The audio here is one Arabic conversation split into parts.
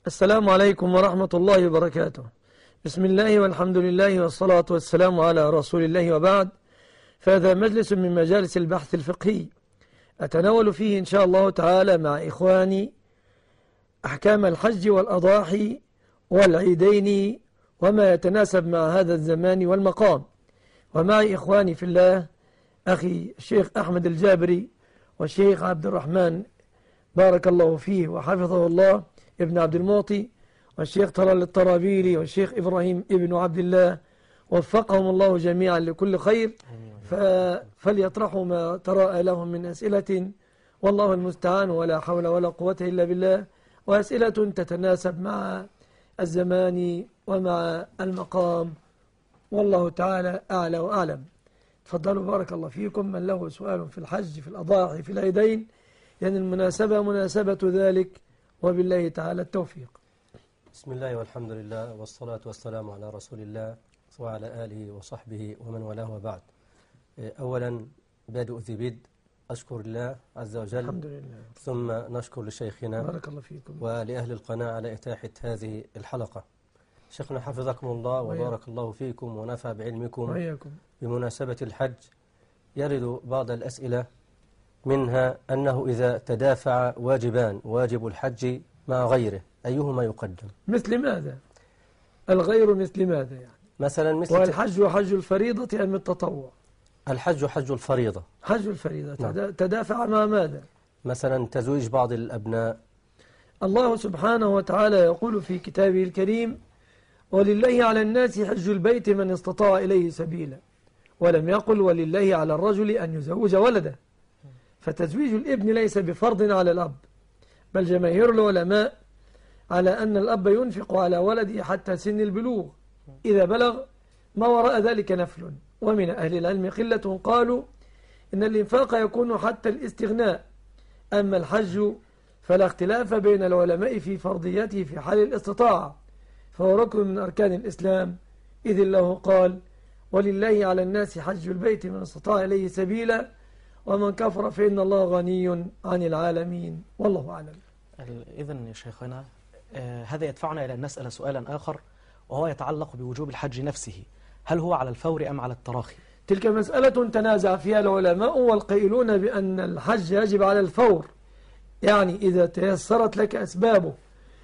السلام عليكم ورحمة الله وبركاته. بسم الله والحمد لله والصلاة والسلام على رسول الله وبعد. فهذا مجلس من مجالس البحث الفقهي أتناول فيه إن شاء الله تعالى مع إخواني أحكام الحج والأضاحي والعيدين وما يتناسب مع هذا الزمان والمقام، ومع إخواني في الله أخي الشيخ أحمد الجابري والشيخ عبد الرحمن بارك الله فيه وحفظه الله ابن عبد المعطي، والشيخ طلال الطرابيلي والشيخ إبراهيم ابن عبد الله، وفقهم الله جميعا لكل خير. فليطرحوا ما تراءى لهم من أسئلة، والله المستعان، ولا حول ولا قوة إلا بالله، وأسئلة تتناسب مع الزمان ومع المقام، والله تعالى أعلى وأعلم. تفضلوا بارك الله فيكم. من له سؤال في الحج في الأضاحي في العيدين، يعني المناسبة مناسبة ذلك، وبالله تعالى التوفيق. بسم الله والحمد لله والصلاة والسلام على رسول الله وعلى آله وصحبه ومن والاه وبعد. أولا بادئ ذي بد أشكر الله عز وجل، الحمد لله، ثم نشكر لشيخنا بارك الله فيكم ولأهل القناة على إتاحة هذه الحلقة. شيخنا حفظكم الله وبارك الله فيكم ونفع بعلمكم. وإياكم. بمناسبة الحج يرد بعض الأسئلة، منها أنه إذا تدافع واجبان، واجب الحج مع غيره، أيهما يقدم؟ مثل ماذا؟ الغير مثل ماذا يعني؟ مثلا مثل والحج حج الفريضة أم التطوع؟ الحج حج الفريضة. حج الفريضة. نعم. تدافع مع ماذا؟ مثلا تزويج بعض الأبناء. الله سبحانه وتعالى يقول في كتابه الكريم: ولله على الناس حج البيت من استطاع إليه سبيلا، ولم يقل ولله على الرجل أن يزوج ولده. فتزويج الابن ليس بفرض على الأب، بل جماهير العلماء على أن الأب ينفق على ولده حتى سن البلوغ، إذا بلغ ما وراء ذلك نفل. ومن أهل العلم قلة قالوا إن الإنفاق يكون حتى الاستغناء. أما الحج فلا اختلاف بين العلماء في فرضيته في حال الاستطاعة، فهو ركن من أركان الإسلام، إذ الله قال: ولله على الناس حج البيت من استطاع إليه سبيلا ومن كفر فإن الله غني عن العالمين، والله أعلم. إذن يا شيخنا هذا يدفعنا إلى أن نسأل سؤالا آخر، وهو يتعلق بوجوب الحج نفسه، هل هو على الفور أم على التراخي؟ تلك مسألة تنازع فيها العلماء، والقائلون بأن الحج يجب على الفور، يعني إذا تيسرت لك أسبابه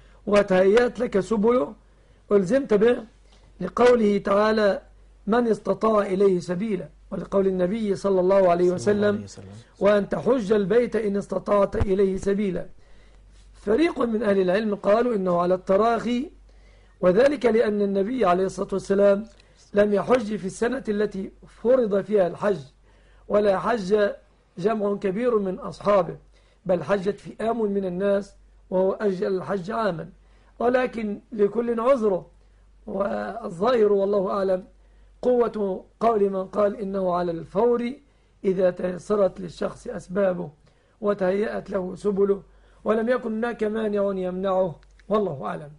وتهيأت لك سبله ألزمت به، لقوله تعالى: من استطاع إليه سبيلا، ولقول النبي صلى الله عليه وسلم: وأن تحج البيت إن استطعت إليه سبيلا. فريق من أهل العلم قالوا إنه على التراخي، وذلك لأن النبي عليه الصلاة والسلام لم يحج في السنة التي فرض فيها الحج، ولا حج جمع كبير من أصحابه، بل حجت فئام من الناس، وهو أجل الحج عاما. ولكن لكل عذره، والظاهر والله أعلم قوة قول من قال إنه على الفور إذا تيسرت للشخص أسبابه وتهيأت له سبله ولم يكن هناك مانع يمنعه، والله أعلم.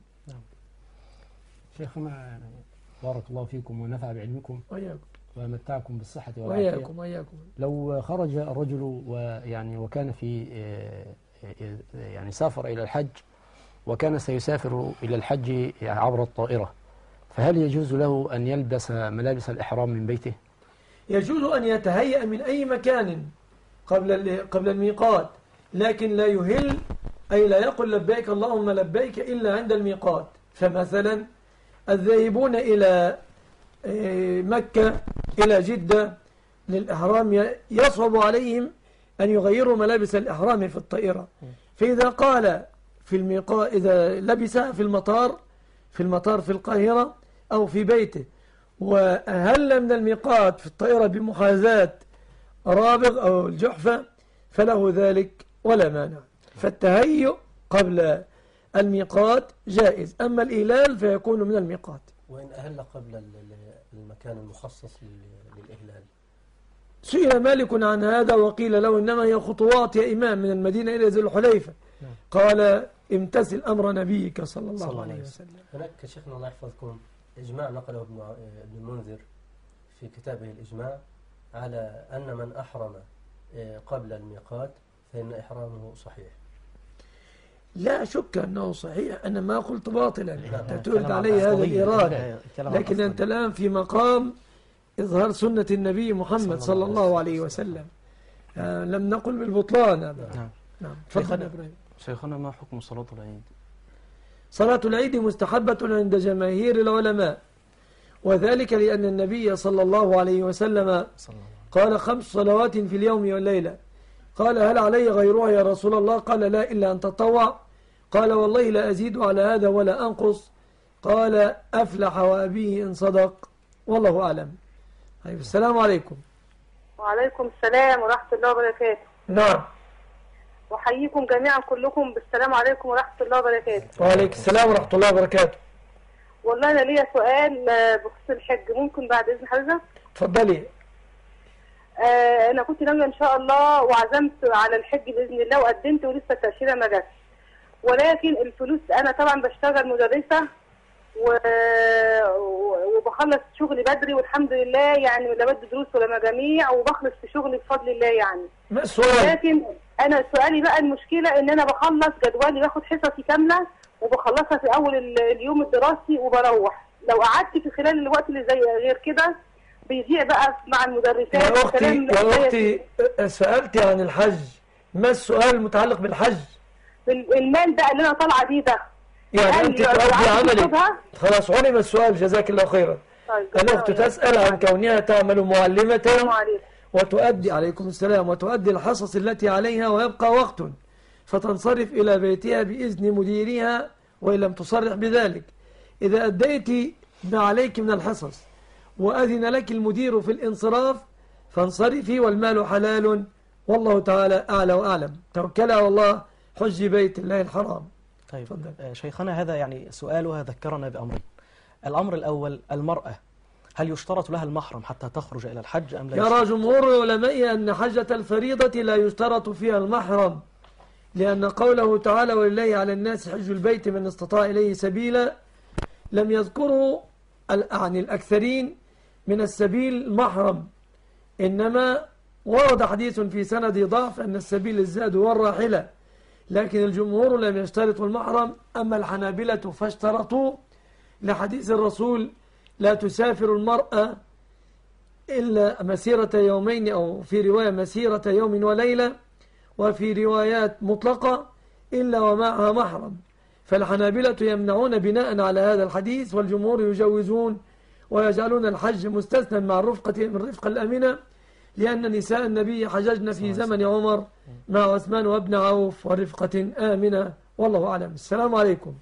شيخنا بارك الله فيكم ونفع بعلمكم وإياكم ومتعكم بالصحة والعافية. وإياكم. لو خرج الرجل وكان في سافر إلى الحج، وكان سيسافر إلى الحج عبر الطائرة، فهل يجوز له أن يلبس ملابس الإحرام من بيته؟ يجوز أن يتهيأ من أي مكان قبل الميقات، لكن لا يهل، أي لا يقل لبيك اللهم لبيك إلا عند الميقات. فمثلا الذاهبون إلى مكة إلى جدة للإحرام يصعب عليهم أن يغيروا ملابس الإحرام في الطائرة، فإذا قال في الميقات، إذا لبسها في المطار في القاهرة أو في بيته، وأهل من الميقات في الطائرة بمحاذاة رابغ أو الجحفة، فله ذلك ولا مانع. فالتهيؤ قبل الميقات جائز، أما الإهلال فيكون من الميقات. وإن أهل قبل المكان المخصص للإهلال؟ سئل مالك عن هذا وقيل له إنما هي خطوات يا إمام من المدينة إلى ذي الحليفة، قال: امتثل أمر نبيك صلى الله عليه وسلم. هناك شيخنا الله يحفظكم إجماع نقله ابن المنذر في كتابه الإجماع على أن من أحرم قبل الميقات فإن إحرامه صحيح. لا أشك أنه صحيح، أنا ما قلت باطلا، أنت ترد كلام علي هذا أفضلية. الإرادة، كلام لكن أفضلية. أنت الآن في مقام إظهار سنة النبي محمد صلى الله عليه وسلم. لم نقل بالبطلان هذا. نعم. نعم. تفضل يا إبراهيم. شيخنا ما حكم صلاة العيد؟ صلاة العيد مستحبة عند جماهير العلماء، وذلك لأن النبي صلى الله عليه وسلم قال 5 صلوات في اليوم والليلة. قال هل علي غيرها يا رسول الله؟ قال لا إلا أن تطوع. قال والله لا أزيد على هذا ولا أنقص. قال أفلح وأبيه إن صدق، والله أعلم. طيب، السلام عليكم. وعليكم السلام ورحمة الله وبركاته. نعم. وحييكم جميعا كلكم بالسلام عليكم ورحمة الله وبركاته. وعليكم السلام ورحمة الله وبركاته. والله أنا ليا سؤال بخصوص الحج، ممكن بعد إذن حضرتك؟ تفضلي. أنا كنت ناوية إن شاء الله وعزمت على الحج بإذن الله وقدمت ولسه التأشيرة ما جاتش، ولكن الفلوس أنا طبعا بشتغل مدرسة وبخلص شغلي بدري والحمد لله، يعني لا بدي دروس ولا مجاميع، وبخلص في شغلي بفضل الله يعني. ما السؤال؟ لكن أنا سؤالي بقى المشكلة إن أنا بخلص جدولي، باخد حصصي كاملة وبخلصها في أول اليوم الدراسي وبروح. لو قعدت في خلال الوقت اللي زي غير كده بيضيع بقى مع المدرسات. يا أختي سألتي عن الحج، ما السؤال المتعلق بالحج؟ المال ده اللي أنا طالعة بيه ده، يعني أنت تؤدي عملك. خلاص، علم السؤال، جزاك الله خيرا. طيب. الأخت تسأل عن كونها تعمل معلمة وتؤدي، عليكم السلام، وتؤدي الحصص التي عليها ويبقى وقت فتنصرف إلى بيتها بإذن مديرها وإن لم تصرح بذلك. إذا أديت ما عليك من الحصص وأذن لك المدير في الانصراف فانصرفي والمال حلال، والله تعالى أعلى وأعلم. توكل على الله، حج بيت الله الحرام. طيب شيخنا، هذا يعني سؤالها ذكرنا بأمرين. الأمر الأول، المرأة هل يشترط لها المحرم حتى تخرج إلى الحج أم لا؟ يرى جمهور العلماء أن حجة الفريضة لا يشترط فيها المحرم، لأن قوله تعالى ولله على الناس حج البيت من استطاع إليه سبيلا لم يذكروا عن الأكثرين من السبيل المحرم، إنما ورد حديث في سند ضعف أن السبيل الزاد والراحلة، لكن الجمهور لم يشترطوا المحرم. أما الحنابلة فاشترطوا لحديث الرسول لا تسافر المرأة إلا مسيرة يومين، أو في رواية مسيرة يوم وليلة، وفي روايات مطلقة إلا ومعها محرم. فالحنابلة يمنعون بناء على هذا الحديث، والجمهور يجوزون ويجعلون الحج مستثنى مع الرفقة من الرفقة الأمنة، لأن نساء النبي حججن في زمن عمر مع عثمان وابن عوف ورفقة آمنة، والله أعلم. السلام عليكم.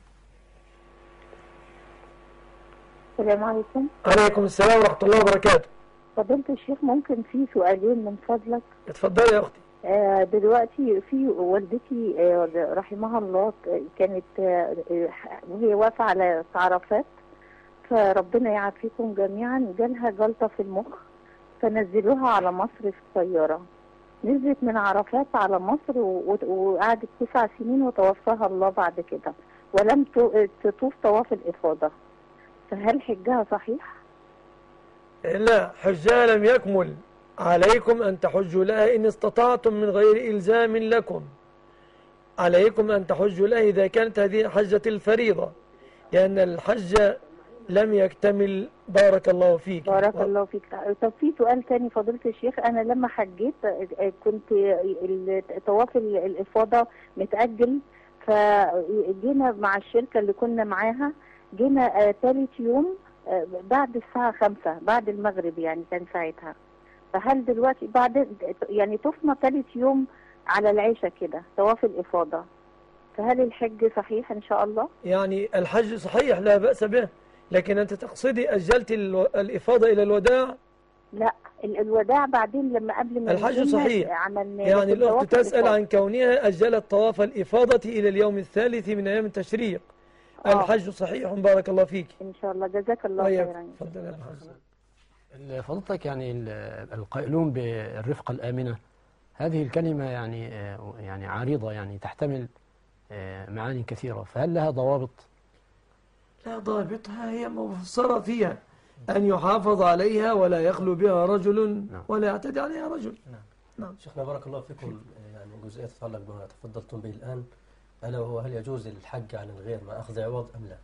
السلام عليكم. عليكم السلام ورحمة الله وبركاته. فضيلة الشيخ، ممكن في سؤالين من فضلك؟ اتفضلي يا أختي. دلوقتي في والدتي رحمها الله كانت وهي واقفة على عرفات، فربنا يعافيكم جميعا، جالها جلطة في المخ فنزلوها على مصر في الطيارة. نزلت من عرفات على مصر وقعدت 9 سنين وتوفاها الله بعد كده، ولم تطوف طواف الإفاضة، فهل حجها صحيح؟ لا، حجها لم يكمل. عليكم أن تحجوا لها إن استطعتم من غير إلزام لكم. عليكم أن تحجوا لها إذا كانت هذه حجة الفريضة، لأن الحج لم يكتمل. بارك الله فيك. بارك الله فيك. طب في سؤال ثاني فضيلة الشيخ، أنا لما حجيت كنت طواف الإفاضة متأجل، فجينا مع الشركة اللي كنا معاها، جينا ثالث يوم بعد الساعة 5 بعد المغرب، يعني كان ساعتها. فهل دلوقتي بعد يعني طفنا ثالث يوم على العشاء كده طواف الإفاضة، فهل الحج صحيح إن شاء الله؟ يعني الحج صحيح لا بأس به، لكن أنت تقصدي أجلت الإفاضة إلى الوداع؟ لا، الوداع بعدين لما قبل ما الحج صحيح. يعني الأخت تسأل عن كونها أجلت طواف الإفاضة إلى اليوم الثالث من أيام التشريق. الحج صحيح، بارك الله فيك. إن شاء الله، جزاك الله خيرا. تفضل يا محمد. فضلتك، يعني القائلون بالرفقة الآمنة، هذه الكلمة يعني عريضة، يعني تحتمل معاني كثيرة، فهل لها ضوابط؟ لا، ضابطها هي مفسرة فيها أن يحافظ عليها ولا يخلو بها رجل ولا يعتدي عليها رجل. نعم. شيخنا بارك الله فيكم، يعني جزئية تتعلق بما تفضلتم به الآن، ألا وهو هل يجوز الحج عن الغير مع أخذ عوض أم لا؟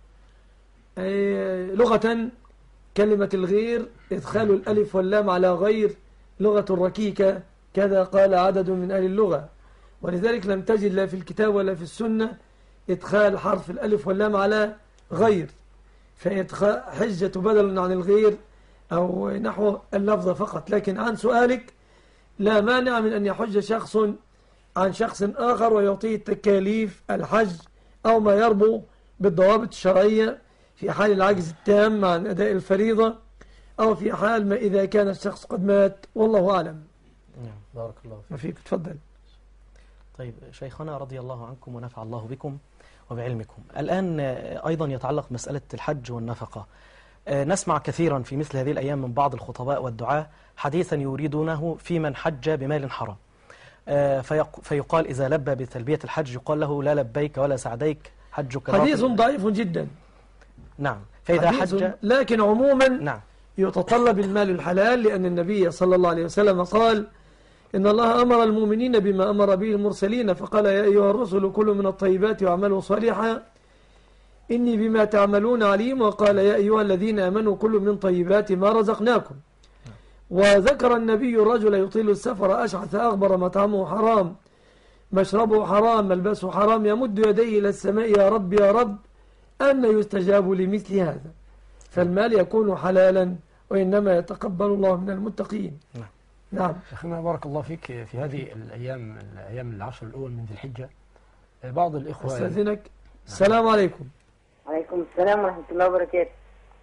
لغة كلمة الغير إدخال الألف واللام على غير لغة ركيكة، كذا قال عدد من أهل اللغة، ولذلك لم تجد لا في الكتاب ولا في السنة إدخال حرف الألف واللام على غير، فإدخال حجة بدل عن الغير أو نحو اللفظ فقط. لكن عن سؤالك، لا مانع من أن يحج شخص عن شخص آخر ويعطيه تكاليف الحج أو ما يربو بالضوابط الشرعية في حال العجز التام عن أداء الفريضة، أو في حال ما إذا كان الشخص قد مات، والله أعلم. بارك الله فيك. ما فيك، تفضل. طيب شيخنا رضي الله عنكم ونفع الله بكم وبعلمكم. الآن أيضا يتعلق مسألة الحج والنفقة. نسمع كثيرا في مثل هذه الأيام من بعض الخطباء والدعاة حديثا يريدونه في من حج بمال حرام، فيقال إذا لبى بتلبية الحج يقال له لا لبيك ولا سعديك حجك حديث ضعيف جدا. نعم. فإذا حج، لكن عموما نعم، يتطلب المال الحلال، لأن النبي صلى الله عليه وسلم قال إن الله أمر المؤمنين بما أمر به المرسلين، فقال يا أيها الرسل كلوا من الطيبات واعملوا صالحا إني بما تعملون عليم، وقال يا أيها الذين آمنوا كلوا من طيبات ما رزقناكم. وذكر النبي الرجل يطيل السفر أشعث أغبر مطعمه حرام مشربه حرام ملبسه حرام يمد يديه إلى السماء يا رب يا رب أن يستجاب لمثل هذا. فالمال يكون حلالا وإنما يتقبل الله من المتقين. نعم. شيخنا بارك الله فيك، في هذه الأيام العشر الأول من ذي الحجة بعض الإخوة أستاذنك. السلام عليكم. وعليكم السلام ورحمة الله وبركاته.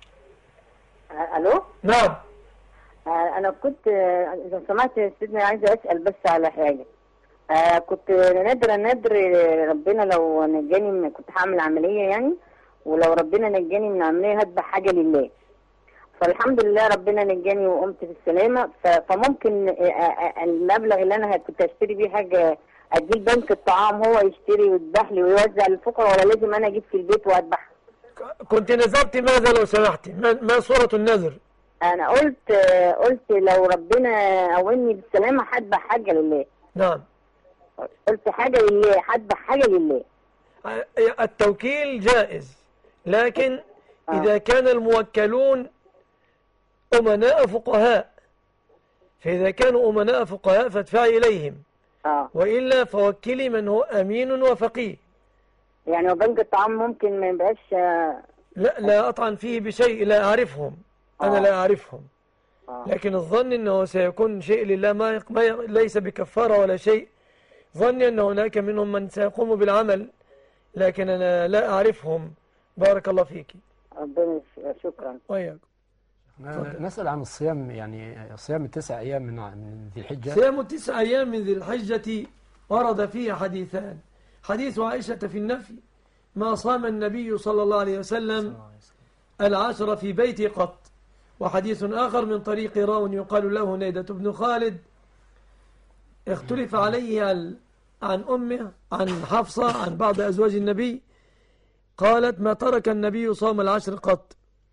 ألو. نعم. أنا كنت إذا سمعت يا سيدنا عايزة أسأل بس على حاجة. كنت نادر ربنا لو نجاني، كنت هعمل عملية يعني، ولو ربنا نجاني من العملية هذبح حاجة لله. فالحمد لله ربنا نجاني وقمت في السلامة، فممكن المبلغ اللي أنا كنت أشتري بيه حاجة أديه بنك الطعام هو يشتري ويذبح لي ويوزع للفقراء، ولا لازم أنا أجيب في البيت وأذبح؟ كنت نذرت ماذا لو سمحتي؟ ما صورة النذر؟ أنا قلت لو ربنا قومني بالسلامة هذبح حاجة لله. نعم. قلت حاجة لله، هذبح حاجة لله. التوكيل جائز، لكن إذا كان الموكلون أمناء فقهاء، فإذا كانوا أمناء فقهاء فادفعي إليهم، وإلا فوكلي من هو أمين وفقيه. يعني وبنك الطعام ممكن ما يبقاش؟ لا أطعن فيه بشيء، لا أعرفهم. أنا لا أعرفهم، لكن الظن أنه سيكون شيء لله، ما ليس بكفارة ولا شيء. ظني أن هناك منهم من سيقوم بالعمل، لكن أنا لا أعرفهم. بارك الله فيك. ربنا شكرا. وياك. نسأل عن الصيام، يعني صيام 9 أيام من ذي الحجة. صيام 9 أيام من ذي الحجة ورد فيه حديثان. حديث عائشة في النفي: ما صام النبي صلى الله عليه وسلم 10 في بيتي قط. وحديث آخر من طريق راو يقال له نيدة بن خالد، اختلف عليه عن أمه عن حفصة عن بعض أزواج النبي، قالت ما ترك النبي صوم 10 قط.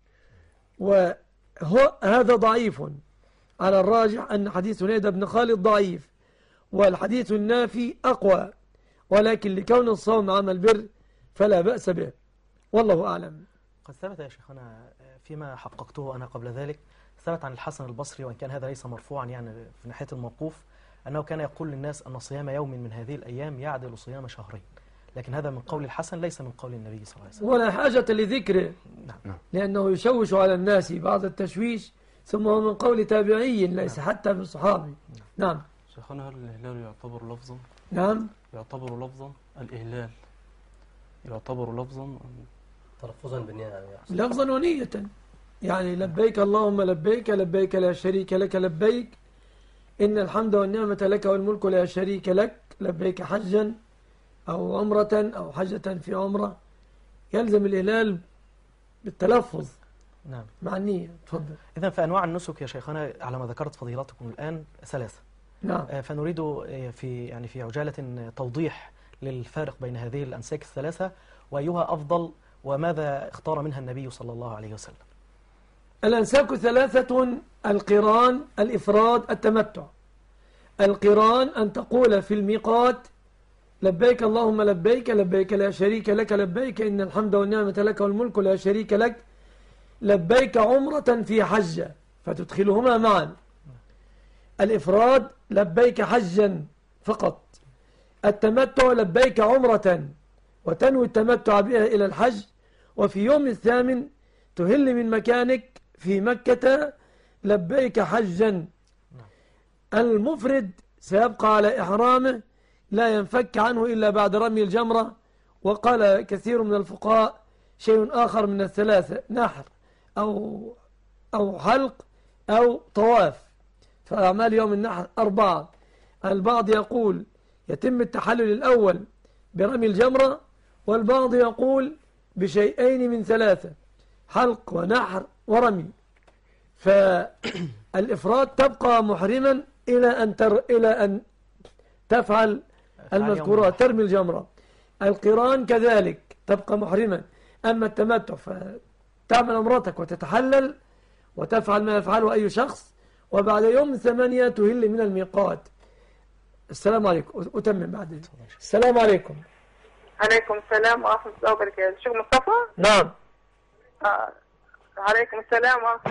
وهذا ضعيف، على الراجح أن حديث نيدة بن خالد ضعيف، والحديث النافي أقوى، ولكن لكون الصوم عمل بر فلا بأس به، والله أعلم. قد ثبت يا شيخنا فيما حققته أنا قبل ذلك، ثبت عن الحسن البصري، وإن كان هذا ليس مرفوعا يعني في ناحية الموقوف، أنه كان يقول للناس أن صيام يوم من هذه الأيام يعدل صيام شهرين، لكن هذا من قول الحسن ليس من قول النبي صلى الله عليه وسلم. ولا حاجة لذكره، نعم. لأنه يشوش على الناس بعض التشويش، ثم هو من قول تابعي ليس حتى من صحابي. نعم. شيخنا هل الإهلال يعتبر لفظا؟ نعم. يعتبر لفظا الإهلال يعتبر لفظا تلفظا بالنية، لفظا ونية، يعني لبيك اللهم لبيك، لبيك لا شريك لك لبيك، إن الحمد والنعمة لك والملك لا شريك لك، لبيك حجا أو عمرة أو حجة في عمرة، يلزم الإهلال بالتلفظ. نعم. مع النية. تفضل. إذن فأنواع النسك يا شيخنا على ما ذكرت فضيلتكم الآن 3. نعم. فنريد في عجالة توضيح للفارق بين هذه الأنساك 3، وأيها أفضل، وماذا اختار منها النبي صلى الله عليه وسلم. الأنساك 3: القران، الإفراد، التمتع. القران أن تقول في الميقات لبيك اللهم لبيك، لبيك لا شريك لك لبيك، إن الحمد والنعمة لك والملك لا شريك لك. لبيك عمرة في حجة، فتدخلهما معا. الإفراد لبيك حجا فقط. التمتع لبيك عمرة وتنوي التمتع بها إلى الحج، وفي يوم الثامن تهل من مكانك في مكة لبيك حجا. المفرد سيبقى على إحرامه لا ينفك عنه إلا بعد رمي الجمرة. وقال كثير من الفقهاء شيء آخر من الثلاثة: نحر أو حلق أو طواف. فأعمال يوم النحر 4. البعض يقول يتم التحلل الأول برمي الجمرة، والبعض يقول بشيئين من 3: حلق ونحر ورمي. فالإفراد تبقى محرما إلى أن تفعل المذكورات، ترمي الجمرة. القران كذلك تبقى محرما. أما التمتع فتعمل عمرتك وتتحلل وتفعل ما يفعله أي شخص، وبعد يوم 8 تهل من الميقات. السلام عليكم. أتمم بعدين. السلام عليكم. عليكم السلام ورحمة الله وبركاته. شيخ مصطفى؟ نعم. عليكم السلام ورحمة.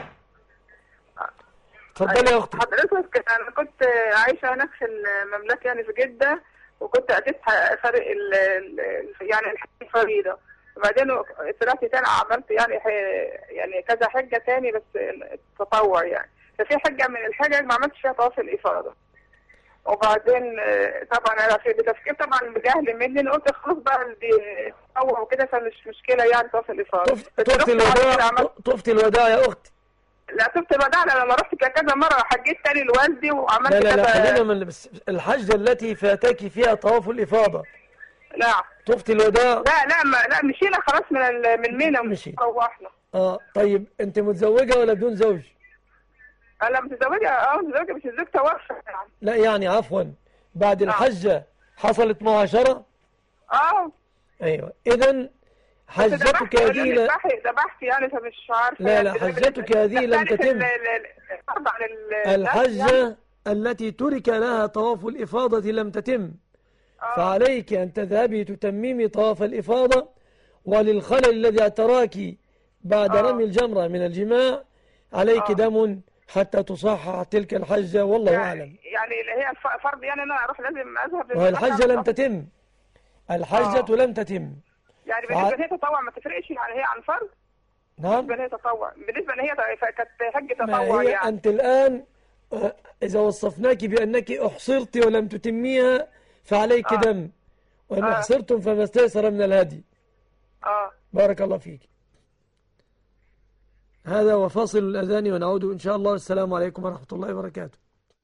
تفضلي يا أختي. حضرتك أنا كنت عايشة هناك في المملكة يعني في جدة، وكنت أديت فرق يعني الفريضة، وبعدين طلعت تاني عملت يعني كذا حجة تاني بس تطوع يعني. ففي حجة من الحجج ما عملتش فيها طواف الإفاضة، وبعدين طبعا انا في تفكير طبعا بجهل مني، انا قلت خلاص بقى دي تطوع وكده فمش مشكله يعني طواف الإفاضة. طفت الوداع يا اختي. لا طفت الوداع، انا لما رحت كذا مره حجيت تاني لوالدي وعملت كذا. لا خلينا من الحجه التي فاتك فيها طواف الإفاضة. لا طفت الوداع. لا مشينا خلاص من مينا مشي. روحنا. طيب انت متزوجه ولا بدون زوج؟ انا متزوجه. متزوجه مش الزوج توفى يعني. لا يعني عفوا بعد الحجه حصلت معاشره. ايوه اذا حجتك هذه ذبحت يعني فمش عارفه. لا حجتك هذه لم تتم. الحجه التي ترك لها طواف الإفاضة لم تتم، فعليك أن تذهبي تتممي طواف الإفاضة. وللخلل الذي اعتراك بعد رمي الجمرة من الجماع عليك دم حتى تصحح تلك الحجة، والله أعلم. يعني هي فرض يعني أنا أروح لازم أذهب. والحجة لم تتم. الحجة لم تتم. يعني بالنسبة لهي تطوع ما تفرقش يعني هي عن فرض؟ نعم. بالنسبة لهي تطوع، بالنسبة لهي كانت حجة ما تطوع هي يعني. أنت الآن إذا وصفناك بأنك أحصرت ولم تتميها فعليك دم، وإن أحصرتم فما استيسر من الهدي. بارك الله فيك. هذا وفاصل الأذان ونعود إن شاء الله. والسلام عليكم ورحمة الله وبركاته.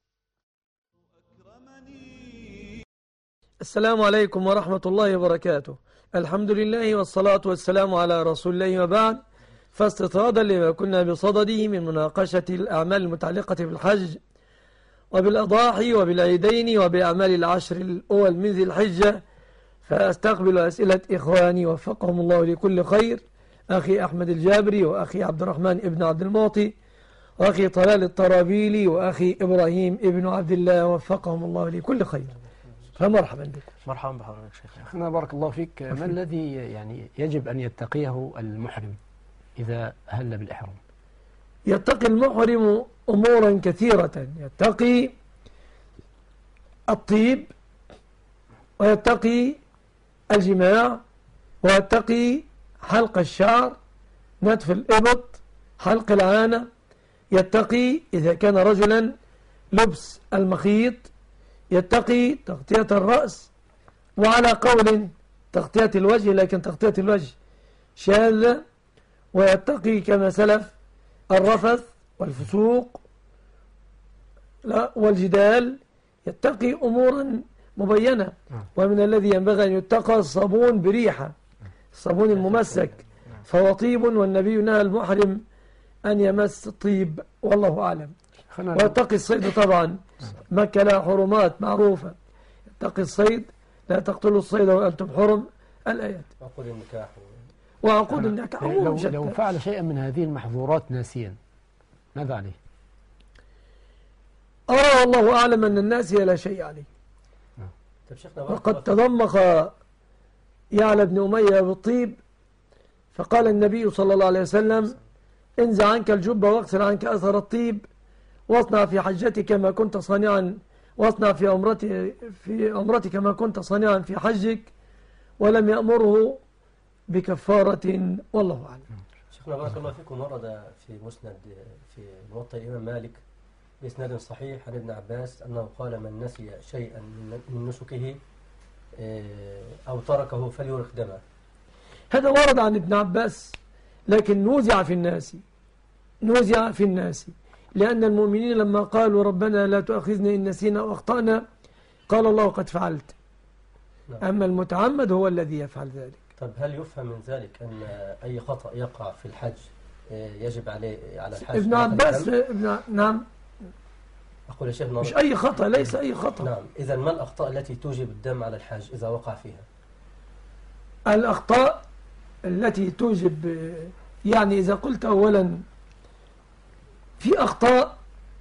السلام عليكم ورحمة الله وبركاته. الحمد لله والصلاة والسلام على رسول الله، وبعد. فاستطرادا لما كنا بصدده من مناقشة الأعمال المتعلقة بالحج وبالأضاحي وبالعيدين وبأعمال العشر الأول من ذي الحجة، فأستقبل أسئلة إخواني وفقهم الله لكل خير، أخي أحمد الجابري، وأخي عبد الرحمن ابن عبد المعطي، وأخي طلال الطرابيلي، وأخي إبراهيم ابن عبد الله، وفقهم الله لكل خير. فمرحبا بكم. مرحبا بحضرتك شيخ. أخنا بارك الله فيك، ما الذي يعني يجب أن يتقيه المحرم إذا أهل بالإحرام؟ يتقي المحرم أمورا كثيرة، يتقي الطيب، ويتقي الجماع، ويتقي حلق الشعر، نتف الإبط، حلق العانة، يتقي إذا كان رجلا لبس المخيط، يتقي تغطية الرأس، وعلى قول تغطية الوجه، لكن تغطية الوجه شاذة، ويتقي كما سلف الرفث والفسوق والجدال، يتقي أمورا مبينة. ومن الذي ينبغي أن يتقى الصابون بريحة، الصابون الممسك فهو طيب، والنبي نهى المحرم أن يمس طيب، والله أعلم. ويتقي الصيد طبعا، مكة لها حرمات معروفة، يتقي الصيد، لا تقتلوا الصيد وأنتم حرم، الآيات. وعقود النكاح وعقود النكاح. لو فعل شيئا من هذه المحظورات ناسيا ماذا عليه؟ أرى والله أعلم أن الناس لا شيء عليه. طب شيخنا وقد تضمخ يعلى بن أمية بالطيب، فقال النبي صلى الله عليه وسلم: انزع عنك الجبة واغسل عنك أثر الطيب، واصنع في حجتك ما كنت صانعا، واصنع في عمرتك ما كنت صانعا في حجك، ولم يأمره بكفارة، والله أعلم. شيخنا بارك الله فيكم، ورد في مسند في موطأ الإمام مالك بإسناد صحيح عن ابن عباس أنه قال: من نسي شيئا من نسكه أو تركه فليرخ دمه. هذا ورد عن ابن عباس، لكن نوزع في الناس، لأن المؤمنين لما قالوا: ربنا لا تؤاخذنا إن نسينا أو أخطأنا، قال الله: قد فعلت. أما المتعمد هو الذي يفعل ذلك. طب هل يفهم من ذلك أن أي خطأ يقع في الحج يجب على الحج؟ ابن عباس نعم، أقول يا شيخ مش أي خطأ، ليس أي خطأ. نعم، إذا ما الأخطاء التي توجب الدم على الحج إذا وقع فيها؟ الأخطاء التي توجب، يعني إذا قلت أولا في أخطاء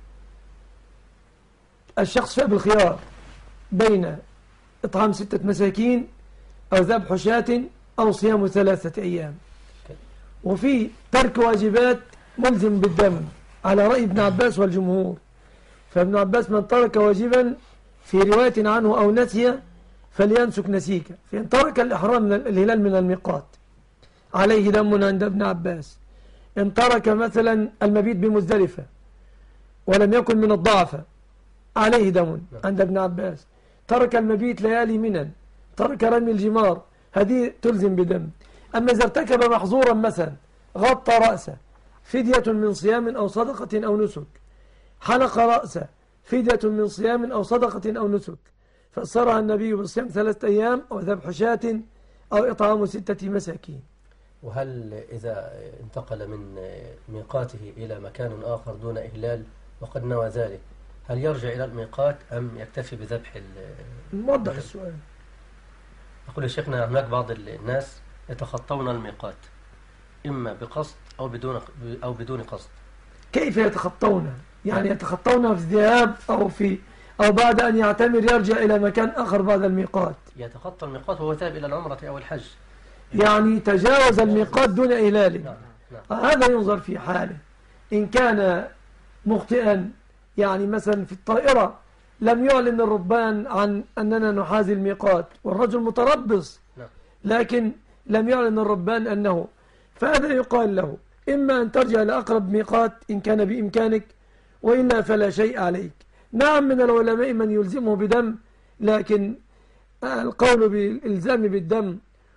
الشخص فيها بالخيار بين إطعام 6 مساكين أو ذبح شاة أو صيام 3 أيام، وفي ترك واجبات ملزم بالدم على رأي ابن عباس والجمهور. فابن عباس: من ترك واجبا في رواية عنه أو نسي فلينسك نسيكا، فإن ترك الإحرام من الهلال من الميقات عليه دم عند ابن عباس. إن ترك مثلا المبيت بمزدلفة ولم يكن من الضعفة عليه دم عند ابن عباس. ترك المبيت ليالي منى، ترك رمي الجمار، هذه تلزم بدم. أما إذا ارتكب محظورا مثلا غطى رأسه فدية من صيام أو صدقة أو نسك، حلق رأسه فدية من صيام أو صدقة أو نسك، فسرها النبي بصيام 3 أيام أو ذبح شاة أو إطعام 6 مساكين. وهل إذا انتقل من ميقاته إلى مكان آخر دون إهلال وقد نوى ذلك، هل يرجع إلى الميقات أم يكتفي بذبح موضح السؤال. أقول يا شيخنا: هناك بعض الناس يتخطون الميقات إما بقصد أو بدون قصد. كيف يتخطون؟ يعني يتخطون في الذهاب أو بعد أن يعتمر يرجع إلى مكان آخر بعد الميقات. يتخطى الميقات وهو ذاهب إلى العمرة أو الحج، يعني تجاوز الميقات دون إهلال. نعم. هذا ينظر في حاله. إن كان مخطئا، يعني مثلا في الطائرة لم يعلن الربان عن أننا نحاذي الميقات والرجل متربص، لكن لم يعلن الربان أنه، فهذا يقال له: إما أن ترجع لأقرب ميقات إن كان بإمكانك، وإلا فلا شيء عليك. نعم، من العلماء من يلزمه بدم، لكن القول بالإلزام بالدم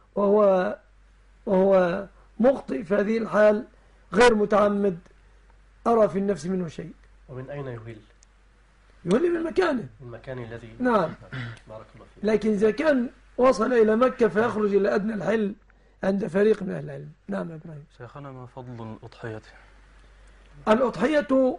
وهو مخطئ في هذه الحال غير متعمد، أرى في النفس منه شيء. ومن أين يهل؟ يهل من مكانه، من المكان الذي نعم. بارك الله فيك. لكن إذا كان وصل إلى مكة فيخرج إلى أدنى الحل عند فريق من أهل العلم. نعم يا إبراهيم. شيخنا، ما فضل الأضحية؟ الأضحية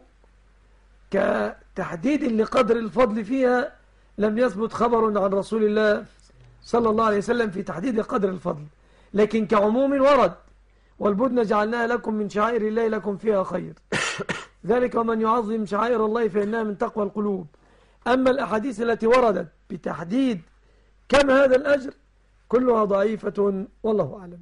كتحديد لقدر الفضل فيها لم يثبت خبر عن رسول الله صلى الله عليه وسلم في تحديد قدر الفضل، لكن كعموم ورد: والبدن جعلناها لكم من شعائر الله لكم فيها خير، ذلك ومن يعظم شعائر الله فإنها من تقوى القلوب. أما الأحاديث التي وردت بتحديد كم هذا الأجر كلها ضعيفة، والله أعلم.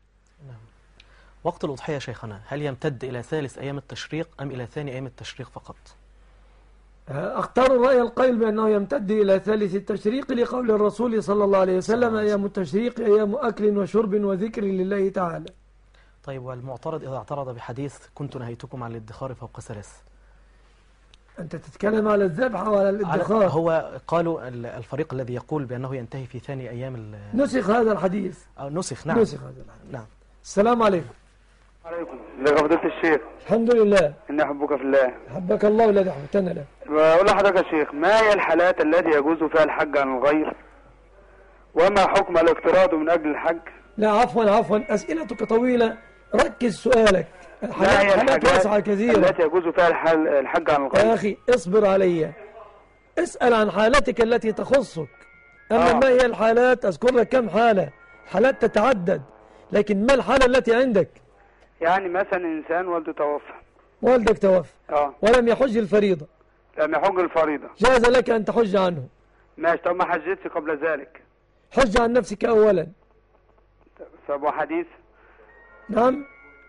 وقت الأضحية شيخنا هل يمتد إلى 3 أيام التشريق أم إلى 2 أيام التشريق فقط؟ أختار الرأي القائل بأنه يمتد إلى 3 التشريق لقول الرسول صلى الله عليه وسلم: أيام التشريق أيام أكل وشرب وذكر لله تعالى. طيب، والمعترض إذا اعترض بحديث كنت نهيتكم عن الادخار فوق 3؟ أنت تتكلم على الذبح أو على الادخار؟ هو قالوا الفريق الذي يقول بأنه ينتهي في 2 أيام نسخ هذا الحديث. نسخ، نعم. نسخ هذا الحديث. نعم. السلام عليكم. عليكم. ازيك يا فضيلة الشيخ؟ الحمد لله. إني أحبك في الله. حبك الله والذي أحببتنا له. بقول لحضرتك يا شيخ: ما هي الحالات التي يجوز فيها الحج عن الغير؟ وما حكم الاقتراض من أجل الحج؟ لا، عفوا، أسئلتك طويلة، ركز سؤالك. الحالات واسعة كثيرة التي يجوز فيها الحج عن الغير. يا أخي اصبر علي، اسأل عن حالتك التي تخصك. أما ما هي الحالات؟ أذكر لك كم حالة. حالات تتعدد، لكن ما الحالة التي عندك؟ يعني مثلا إنسان والده توفى. والدك توفى ولم يحج الفريضة. لم يحج الفريضة. جاز لك أن تحج عنه. ماشي. طب ما حجتش قبل ذلك؟ حج عن نفسك أولا. طب وحديث؟ نعم.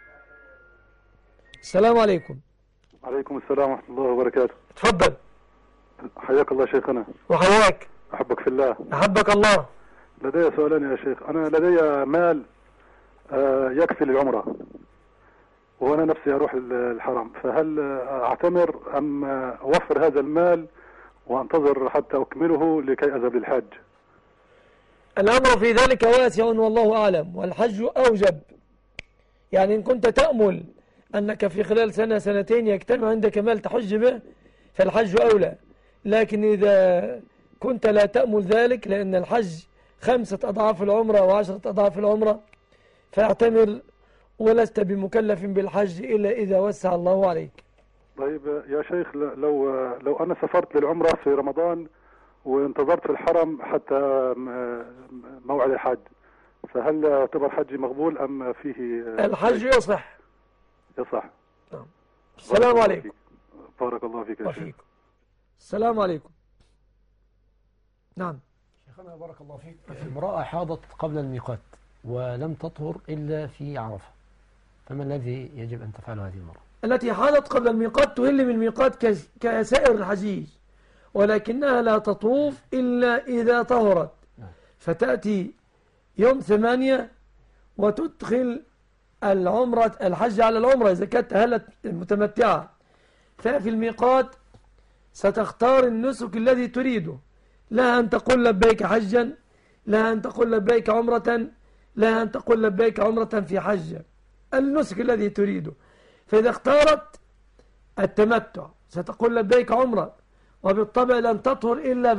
السلام عليكم. عليكم السلام ورحمة الله وبركاته. تفضل. حياك الله شيخنا. وحياك. أحبك في الله. أحبك الله. لدي سؤالان يا شيخ. أنا لدي مال يكفي للعمرة، وأنا نفسي أروح الحرم، فهل أعتمر أم أوفر هذا المال وأنتظر حتى أكمله لكي أذهب للحج؟ الأمر في ذلك واسع والله أعلم، والحج أوجب. يعني إن كنت تأمل أنك في خلال سنة سنتين يجتمع عندك مال تحج به فالحج أولى. لكن إذا كنت لا تأمل ذلك، لأن الحج 5 أضعاف العمرة و10 أضعاف العمرة، فاعتمر ولست بمكلف بالحج إلا إذا وسع الله عليك. طيب يا شيخ، لو أنا سافرت للعمرة في رمضان وانتظرت في الحرم حتى موعد الحج، فهل يعتبر حجي مقبول أم فيه؟ الحج يصح. يصح. نعم. السلام عليكم. بارك الله فيك يا شيخ. السلام عليكم. نعم. شيخنا بارك الله فيك، امرأة حاضت قبل الميقات ولم تطهر إلا في عرفة، فما الذي يجب أن تفعله هذه المرأة؟ التي حاضت قبل الميقات تهل من الميقات كسائر الحجيج، ولكنها لا تطوف إلا إذا طهرت، فتأتي يوم 8 وتدخل الحج على العمرة إذا كانت أهلت متمتعة. ففي الميقات ستختار النسك الذي تريده، لا أن تقول لبيك حجا، لا أن تقول لبيك عمرة، لا أن تقول لبيك عمرة في حجة، النسك الذي تريده. فإذا اختارت التمتع ستقول لبيك عمرة، وبالطبع لن تطهر إلا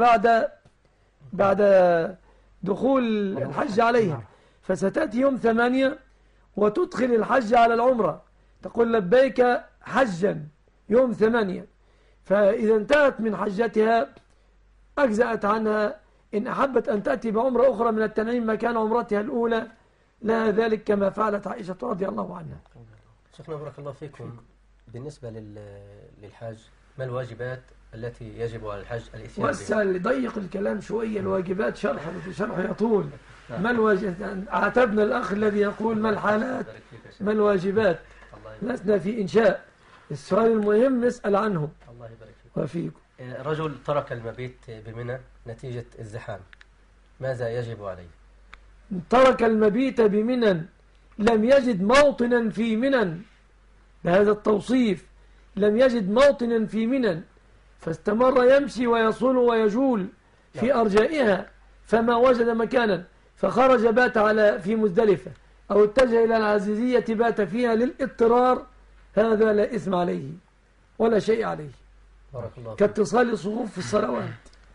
بعد دخول الحج عليها، فستأتي يوم 8 وتدخل الحج على العمرة، تقول لبيك حجا يوم 8. فإذا انتهت من حجتها أجزأت عنها. إن أحبت أن تأتي بعمرة أخرى من التنعيم مكان عمرتها الأولى لها ذلك، كما فعلت عائشة رضي الله عنها. شيخنا بارك الله فيكم، بالنسبة للحج ما الواجبات التي يجب على الحج الإتيان بها؟ وسع ضيق الكلام شوية، الواجبات شرح يطول. ما الواجب؟ عاتبنا الأخ الذي يقول ما الحالات ما الواجبات، لسنا في إنشاء. السؤال المهم نسأل عنه. الله يبارك فيك وفيكم. رجل ترك المبيت بمنى نتيجة الزحام، ماذا يجب عليه؟ ترك المبيت بمنى لم يجد موطنا في منى، بهذا التوصيف لم يجد موطنا في منى، فاستمر يمشي ويصول ويجول في أرجائها فما وجد مكانا، فخرج بات في مزدلفة أو اتجه إلى العزيزية بات فيها للاضطرار، هذا لا إثم عليه ولا شيء عليه، بارك الله فيك. كاتصال الصفوف في الصلوات.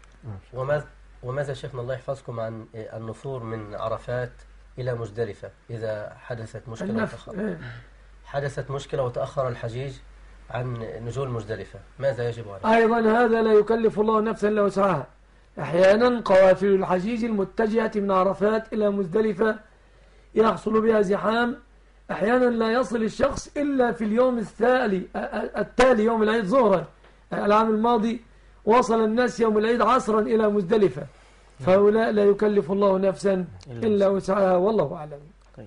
وماذا شيخنا الله يحفظكم عن النفور من عرفات إلى مزدلفة إذا حدثت مشكلة وتأخر الحجيج عن نزول مزدلفة، ماذا يجب عليه؟ أيضا هذا لا يكلف الله نفسا إلا وسعها. أحيانا قوافل الحجيج المتجهة من عرفات إلى مزدلفة يحصل بها زحام، أحيانا لا يصل الشخص إلا في اليوم التالي يوم العيد ظهرا. العام الماضي وصل الناس يوم العيد عصرا إلى مزدلفة، فهؤلاء لا يكلف الله نفسا إلا وسعها، والله أعلم.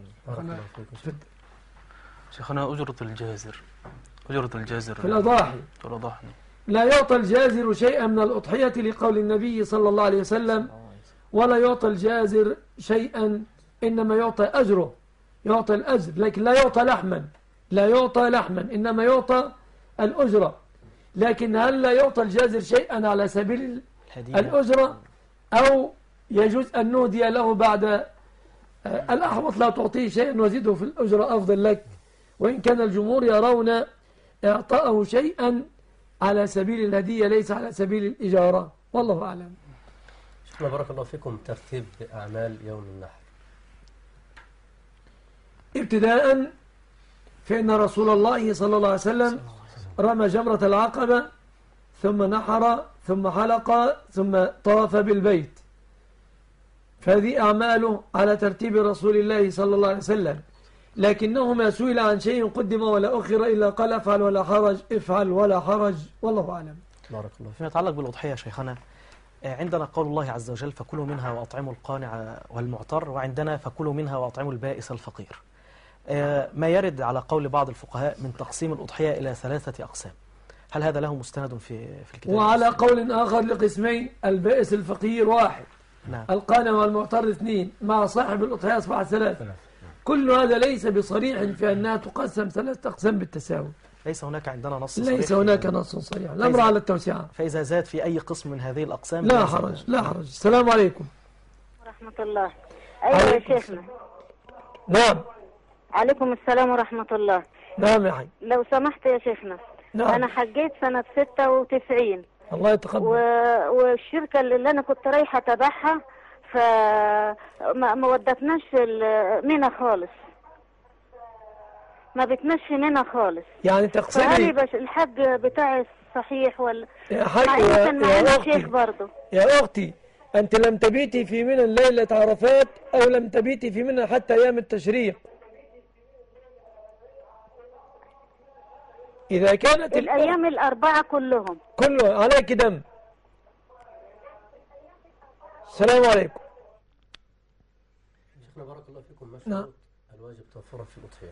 شيخنا أجرة الجازر في الأضاحي لا يعطى الجازر شيئا من الأضحية لقول النبي صلى الله عليه وسلم، ولا يعطى الجازر شيئا، إنما يعطى أجره، يعطى الأجر، لكن لا يعطى لحما، إنما يعطى الأجرة. لكن هل لا يعطى الجازر شيئا على سبيل الأجرة، أو يجوز أن نهدي له بعد الأحوط لا تعطيه شيئا وزيده في الأجرة أفضل لك، وإن كان الجمهور يرون إعطاءه شيئا على سبيل الهدية ليس على سبيل الإجارة، والله أعلم. شيخنا بارك الله فيكم، ترتيب أعمال يوم النحر. ابتداء فإن رسول الله صلى الله عليه وسلم رمى جمرة العقبة، ثم نحر، ثم حلق، ثم طاف بالبيت، فهذه أعماله على ترتيب رسول الله صلى الله عليه وسلم. لكنه ما سئل عن شيء قدم ولا أخر إلا قال افعل ولا حرج، افعل ولا حرج، والله أعلم. بارك الله فيما يتعلق بالأضحية شيخنا، عندنا قول الله عز وجل فكلوا منها وأطعموا القانع والمعتر، وعندنا فكلوا منها وأطعموا البائس الفقير. ما يرد على قول بعض الفقهاء من تقسيم الأضحية إلى 3 أقسام، هل هذا له مستند في الكتاب؟ وعلى قول آخر لقسمين، البائس الفقير 1، نعم. القانع والمعتر 2، مع صاحب الأضحية أصبح 3. كل هذا ليس بصريح في أنها تقسم 3 أقسام بالتساوي. ليس هناك عندنا نص صريح، ليس هناك نص صريح، الأمر على التوسعة. فإذا زاد في أي قسم من هذه الأقسام لا حرج، لا حرج. السلام عليكم ورحمة الله. أيوة يا شيخنا. نعم. عليكم السلام ورحمة الله. نعم يا حي. لو سمحت يا شيخنا. نعم. أنا حجيت سنة 96. الله يتقبل. والشركة اللي أنا كنت رايحة تبعها فما ودتناش منى خالص، ما بتمشي منى خالص. يعني تقصدي فهل الحج بتاعي صحيح ولا؟ يا حي يا أختي، برضو. يا أختي، أنت لم تبيتي في منى ليلة عرفات أو لم تبيتي في منى حتى أيام التشريق. إذا كانت الأيام ال4 كلهم عليك دم. السلام عليكم. شيخنا بارك الله فيكم، ما نعم. شروط الواجب توفرها في الأضحية؟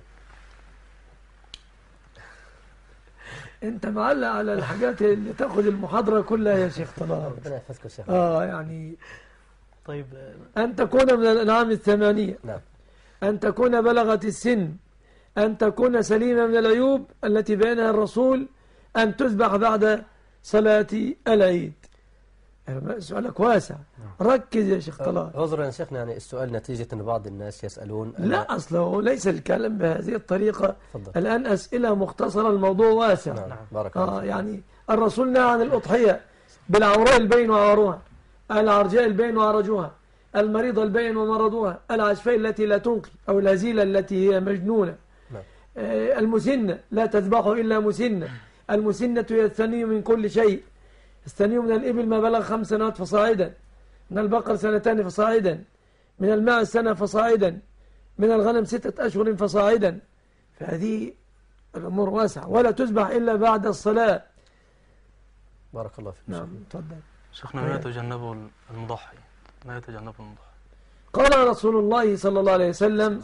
أنت معلق على الحاجات اللي تأخذ المحاضرة كلها يا شيخ طلال. ربنا يحفظك يا شيخ. يعني طيب، أن تكون من الأنعام 8، نعم. أن تكون بلغت السن، أن تكون سليمة من العيوب التي بينها الرسول، أن تذبح بعد صلاة العيد. سؤالك واسع، ركز يا شيخ طلال. عذرا يا شيخنا، يعني السؤال نتيجة أن بعض الناس يسألون. لا، أصله ليس الكلام بهذه الطريقة. فضل. الآن أسئلة مختصرة، الموضوع واسع. نعم. بارك الله فيك. يعني الرسول نهى عن الأضحية بالعوراء البين وعوروها، العرجاء البين وعرجوها، المريضة البين ومرضوها، العشفاء التي لا تنقي أو الهزيلة التي هي مجنونة. نعم. المسنة لا تذبحه إلا مسنة. المسنة هي الثني من كل شيء. الثني من الإبل ما بلغ 5 سنوات فصاعدا، من البقر 2 فصاعدا، من الماء 1 فصاعدا، من الغنم 6 أشهر فصاعدا. فهذه الأمور واسعة، ولا تذبح إلا بعد الصلاة. بارك الله فيك. نعم، تفضل. شيخنا ما يتجنبه المضحي، ما يتجنبه المضحي؟ قال رسول الله صلى الله عليه وسلم: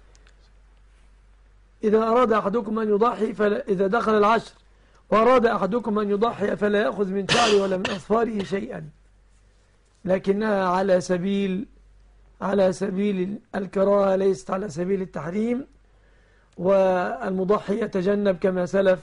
إذا أراد أحدكم أن يضحي إذا دخل العشر وأراد أحدكم أن يضحي فلا يأخذ من شعره ولا من أظفاره شيئا، لكنها على سبيل الكراهة، ليست على سبيل التحريم. والمضحي يتجنب كما سلف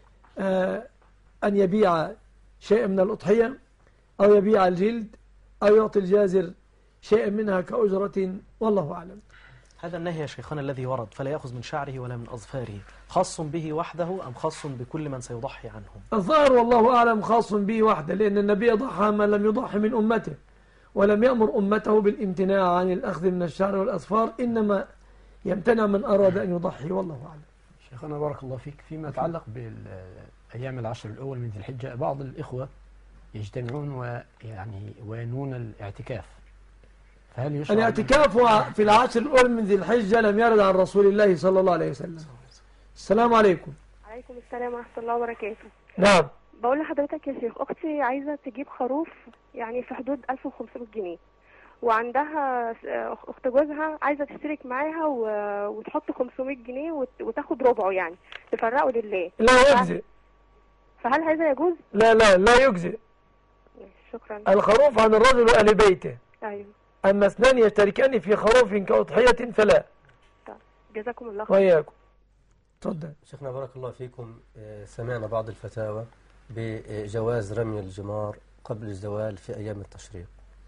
أن يبيع شيئا من الأضحية، أو يبيع الجلد، أو يعطي الجازر شيئا منها كأجرة، والله أعلم. هذا النهي يا شيخنا الذي ورد فلا يأخذ من شعره ولا من أظفاره، خاص به وحده أم خاص بكل من سيضحي عنهم؟ الظاهر والله أعلم خاص به وحده، لأن النبي ضحى من لم يضحي من أمته، ولم يأمر أمته بالامتناع عن الأخذ من الشعر والأظفار، إنما يمتنع من أراد أن يضحي، والله أعلم. شيخنا بارك الله فيك، فيما يتعلق بالأيام العشر الأول من ذي الحجة، بعض الإخوة يجتمعون وينوون الاعتكاف، فهل يشرع الاعتكاف في العشر الأول من ذي الحجة لم يرد عن رسول الله صلى الله عليه وسلم. السلام عليكم. عليكم السلام ورحمة الله وبركاته. نعم. بقول لحضرتك يا شيخ، أختي عايزة تجيب خروف يعني في حدود 1500 جنيه، وعندها أخت جوزها عايزة تشترك معاها وتحط 500 جنيه وتاخد ربعه، يعني تفرقه لله. لا يجزئ. فهل هذا يجوز؟ لا يجزئ. شكرا. الخروف عن الرجل وأهل بيته. أيوه. أما 2 يشتركان في خروف كأضحية فلا. طيب، جزاكم الله خير. وإياكم. تفضل. شيخنا بارك الله فيكم، سمعنا بعض الفتاوى بجواز رمي الجمار قبل الزوال في أيام التشريق.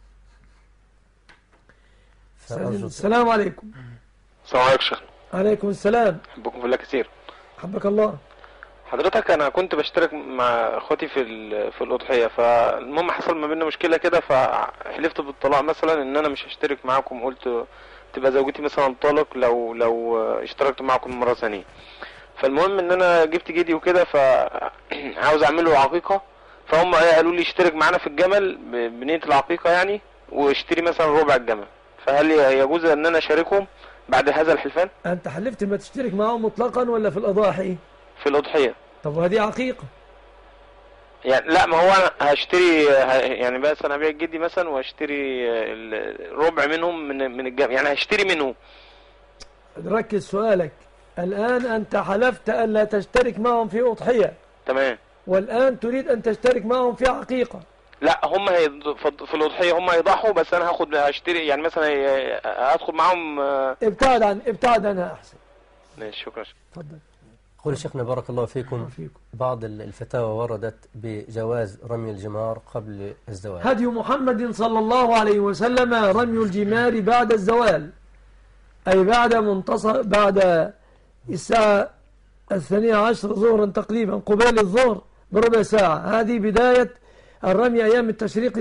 السلام عليكم. السلام عليكم شيخنا. عليكم السلام. حبكم في الله كثير. حبك الله. حضرتك انا كنت بشترك مع اخوتي في الاضحيه، فالمهم حصل ما بيننا مشكله كده، فحلفت بالطلاق مثلا ان انا مش هشترك معاكم، قلت تبقى زوجتي مثلا طالق لو اشتركت معاكم مره ثانيه. فالمهم ان انا جبت جدي وكده، فعاوز اعمل له عقيقه، فهم قالوا لي اشترك معانا في الجمل بنيه العقيقه يعني، واشتري مثلا ربع الجمل. فهل يجوز ان انا اشاركهم بعد هذا الحلفان؟ انت حلفت ما تشترك معاهم مطلقا ولا في الاضاحي؟ في الاضحيه. طب وهذه عقيقه. يعني لا، ما هو انا هشتري يعني بس انا هبيع جدي مثلا واشتري ربع منهم من الجمع، يعني هشتري منه. ركز سؤالك. الآن أنت حلفت ألا تشترك معهم في أضحية، تمام، والآن تريد أن تشترك معهم في عقيقة. لا هم في الأضحية هم يضحوا، بس أنا هشتري يعني مثلا هدخل معهم. ابتعد عنها أحسن. ماشي، شكرا. تفضل. قول شيخنا بارك الله فيكم، بعض الفتاوى وردت بجواز رمي الجمار قبل الزواج. هدي محمد صلى الله عليه وسلم رمي الجمار بعد الزوال، أي بعد الساعة 12 ظهرا تقريبا، قبيل الظهر بربع ساعة. هذه بداية الرمي أيام التشريق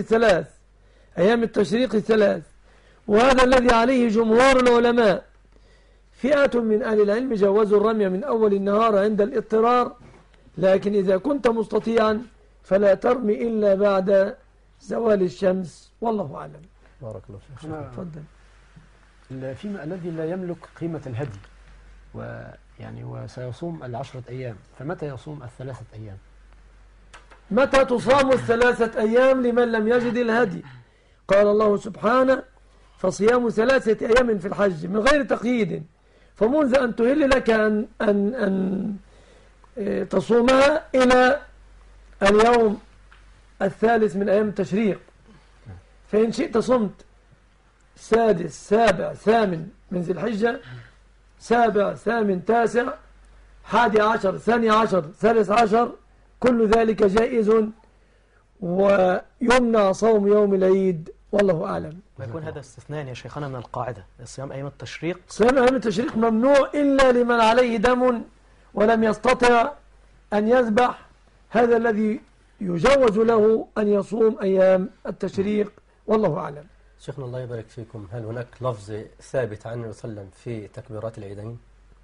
الثلاث. وهذا الذي عليه جمهور العلماء. فئة من أهل العلم جوزوا الرمي من أول النهار عند الاضطرار، لكن إذا كنت مستطيعا فلا ترمي إلا بعد زوال الشمس، والله أعلم. بارك الله فيك. تفضل. فيما الذي لا يملك قيمة الهدي وسيصوم 10 أيام، فمتى يصوم 3 أيام؟ متى تصام 3 أيام لمن لم يجد الهدي؟ قال الله سبحانه: فصيام 3 أيام في الحج من غير تقييد، فمنذ أن تهل لك أن تصومها إلى اليوم 3 من أيام التشريق. فإن شئت صمت 6 7 8 من ذي الحجة، 7 8 9 11 12 13، كل ذلك جائز، ويمنع صوم يوم العيد، والله أعلم. ويكون هذا استثناء يا شيخنا من القاعدة، صيام أيام التشريق. صيام أيام التشريق ممنوع إلا لمن عليه دم ولم يستطع أن يذبح، هذا الذي يجوز له أن يصوم أيام التشريق، والله أعلم. شيخنا الله يبارك فيكم، هل هناك لفظ ثابت عن النبي صلى الله عليه وسلم في تكبيرات العيدين؟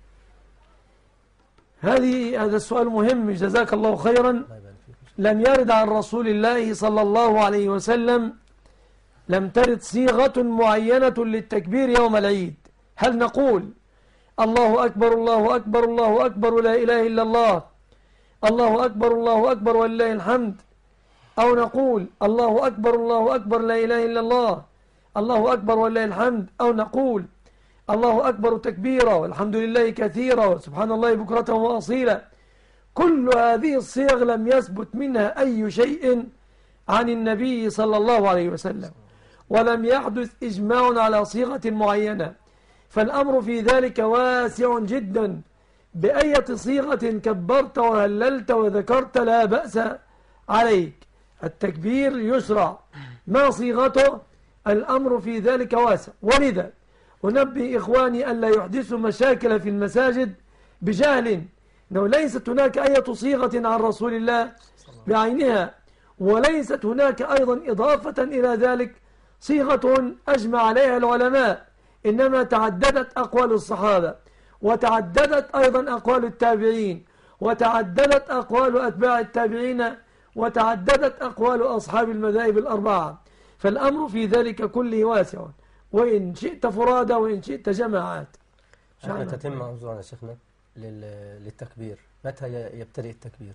هذا السؤال مهم، جزاك الله خيرا. لم يرد عن رسول الله صلى الله عليه وسلم، لم ترد صيغة معينة للتكبير يوم العيد. هل نقول الله أكبر الله أكبر الله أكبر لا إله إلا الله، الله أكبر الله أكبر ولله الحمد، أو نقول الله أكبر الله أكبر لا إله إلا الله، الله أكبر ولله الحمد، أو نقول الله أكبر تكبيرا والحمد لله كثيرا وسبحان الله بكرة وأصيلا؟ كل هذه الصيغ لم يثبت منها أي شيء عن النبي صلى الله عليه وسلم، ولم يحدث إجماع على صيغة معينة، فالأمر في ذلك واسع جدا. بأية صيغة كبرت وهللت وذكرت لا بأس عليك، التكبير يشرع، ما صيغته الأمر في ذلك واسع. ولذا أنبه إخواني أن لا يحدثوا مشاكل في المساجد بجهل، أنه ليست هناك أي صيغة عن رسول الله بعينها، وليست هناك أيضا إضافة إلى ذلك صيغة أجمع عليها العلماء، إنما تعددت أقوال الصحابة، وتعددت أيضا أقوال التابعين، وتعددت أقوال أتباع التابعين، وتعددت أقوال أصحاب المذاهب الأربعة، فالأمر في ذلك كله واسع، وإن شئت فرادى وإن شئت جماعات. حتى تتم عذرنا شيخنا للتكبير، متى يبتدئ التكبير؟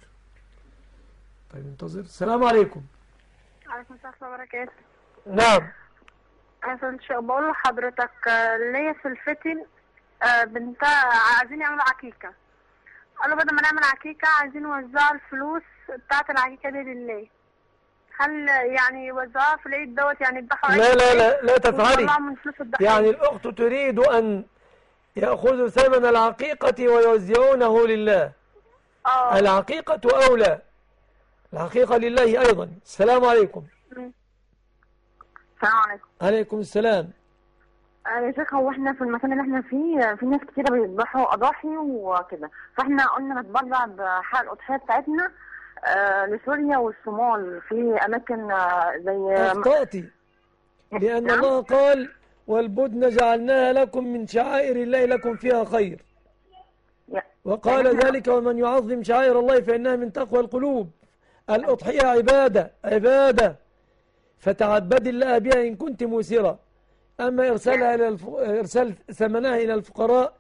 طيب انتظر. السلام عليكم. عليكم السلام ورحمة الله وبركاته. نعم. أنا بقول لحضرتك ليا في الفتن بنتها عايزين يعملوا عكيكة، قالوا بدل ما نعمل عكيكة عايزين نوزع الفلوس بتاعة العكيكة دي لله، هل يعني يوزعوها في العيد دوت يعني يذبحوا؟ لا تفعلي. يعني الأخت تريد أن يأخذوا ثمن العقيقة ويوزعونه لله. العقيقة أولى، العقيقة لله أيضا. السلام عليكم. السلام عليكم. عليكم السلام. يا شيخ، هو احنا في المكان اللي احنا فيه في ناس كتيرة بيذبحوا أضاحي وكده، فاحنا قلنا نتبرع بحق الأضحية بتاعتنا لسوريا والصومال، في أماكن زي أخطأتي، لأن الله قال والبدن جعلناها لكم من شعائر الله لكم فيها خير، وقال ذلك ومن يعظم شعائر الله فإنها من تقوى القلوب. الأضحية عبادة فتعبد الله بها إن كنت موسرة. أما إرسال ثمنها إلى الفقراء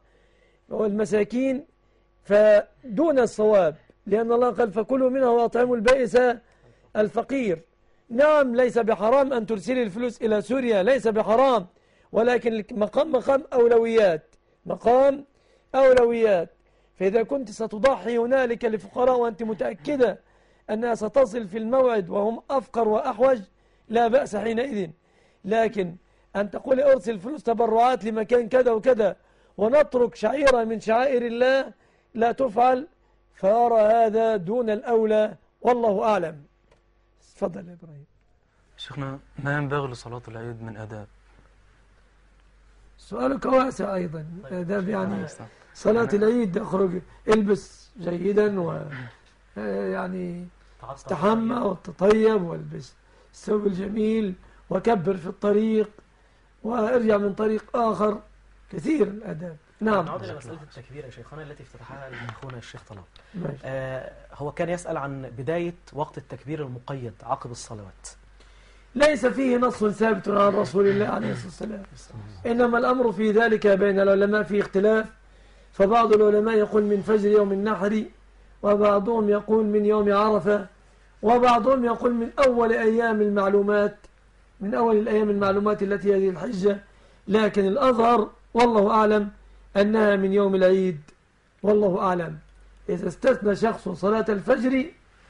والمساكين فدون الصواب، لأن الله قال فكلوا منها وأطعموا البائس الفقير. نعم ليس بحرام أن ترسلي الفلوس إلى سوريا، ليس بحرام، ولكن مقام أولويات، مقام أولويات. فإذا كنت ستضحي هنالك لفقراء وأنت متأكدة أنها ستصل في الموعد وهم أفقر وأحوج، لا بأس حينئذ. لكن أن تقول أرسل فلوس تبرعات لمكان كذا وكذا ونترك شعيرة من شعائر الله، لا تفعل، فأرى هذا دون الأولى، والله أعلم. تفضل يا إبراهيم. شيخنا، ما ينبغي لصلاة العيد من آداب؟ سؤالك واسع أيضا. آداب يعني صلاة العيد، اخرج البس جيدا ويعني استحمى وتطيب والبس الثوب الجميل وكبر في الطريق وارجع من طريق آخر، كثير الآداب. نعم. نعود إلى مسألة التكبير يا شيخنا التي افتتحها أخونا الشيخ طلال. هو كان يسأل عن بداية وقت التكبير المقيد عقب الصلوات. ليس فيه نص ثابت عن رسول الله عليه الصلاة والسلام، إنما الأمر في ذلك بين العلماء في اختلاف، فبعض العلماء يقول من فجر يوم النحر، وبعضهم يقول من يوم عرفة، وبعضهم يقول من أول أيام المعلومات، من أول الأيام المعلومات التي هذه الحجة. لكن الأظهر والله أعلم أنها من يوم العيد، والله أعلم. إذا استثنى شخص صلاة الفجر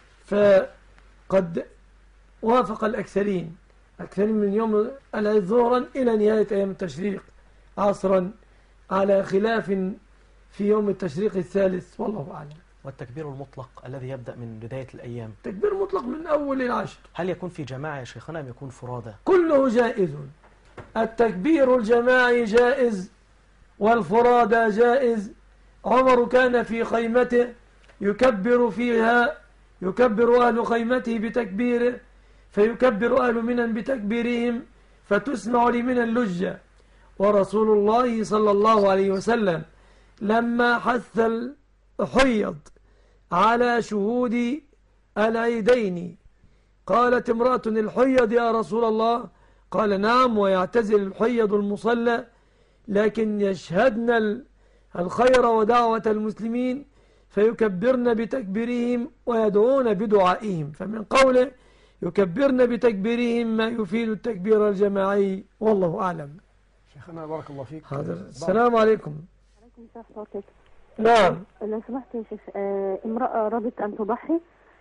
فقد وافق الأكثرين من يوم العيد ظهرا إلى نهاية أيام التشريق عصرا، على خلاف في يوم التشريق الثالث، والله أعلم. والتكبير المطلق الذي يبدأ من بداية الأيام، تكبير مطلق من أول العشر، هل يكون في جماعة يا شيخنا أم يكون فرادى؟ كله جائز. التكبير الجماعي جائز والفرادى جائز. عمر كان في خيمته يكبر فيها، يكبر أهل خيمته بتكبيره، فيكبر أهل منى بتكبيرهم، فتسمع لمنى اللجة. ورسول الله صلى الله عليه وسلم لما حث الحيض على شهود العيدين قالت امرأة الحيض يا رسول الله؟ قال نعم، ويعتزل الحيض المصلى، لكن يشهدن الخير ودعوة المسلمين فيكبرن بتكبيرهم ويدعون بدعائهم. فمن قوله يكبرن بتكبيرهم ما يفيد التكبير الجماعي، والله أعلم. شيخنا بارك الله فيك. حاضر. السلام عليكم. عليكم السلام. نعم. لو سمحت يا شيخ، امرأة رغبت أن تضحي،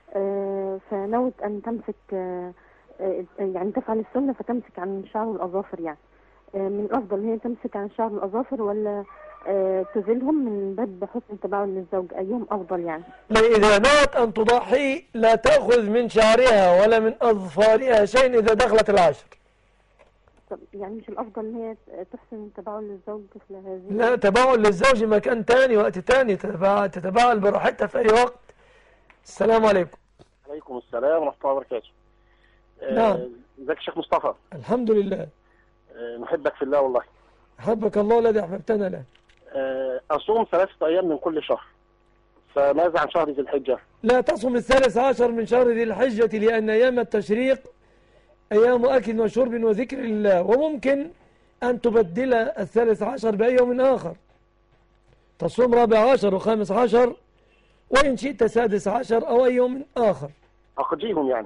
فنوت أن تمسك، يعني تفعل السنة فتمسك عن شعر الأظافر، يعني من الأفضل هي تمسك عن شعر الأظافر ولا تزيلهم من باب حسن التباعد للزوج؟ أيهم أفضل يعني؟ إذا نوت أن تضحي لا تأخذ من شعرها ولا من أظفارها شيء إذا دخلت العشر. طب يعني مش الأفضل إن هي تحسن التباعد للزوج مثل هذه؟ لا، تباعد للزوج مكان تاني، وقت تاني، تتباعد براحتها في أي وقت. السلام عليكم. عليكم السلام ورحمة الله وبركاته. نعم. ازيك يا شيخ مصطفى؟ الحمد لله. نحبك في الله والله. أحبك الله الذي أحببتنا له. أصوم 3 أيام من كل شهر، فماذا عن شهر ذي الحجة؟ لا تصم 13 من شهر ذي الحجة، لأن أيام التشريق أيام أكل وشرب وذكر الله، وممكن أن تبدل 13 بأي يوم آخر، تصوم 14 و15 وإن شئت 16 أو أي يوم آخر. أقضيهم يعني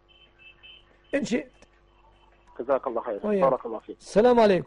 إن شئت. جزاك الله خير. بارك الله فيك. السلام عليكم.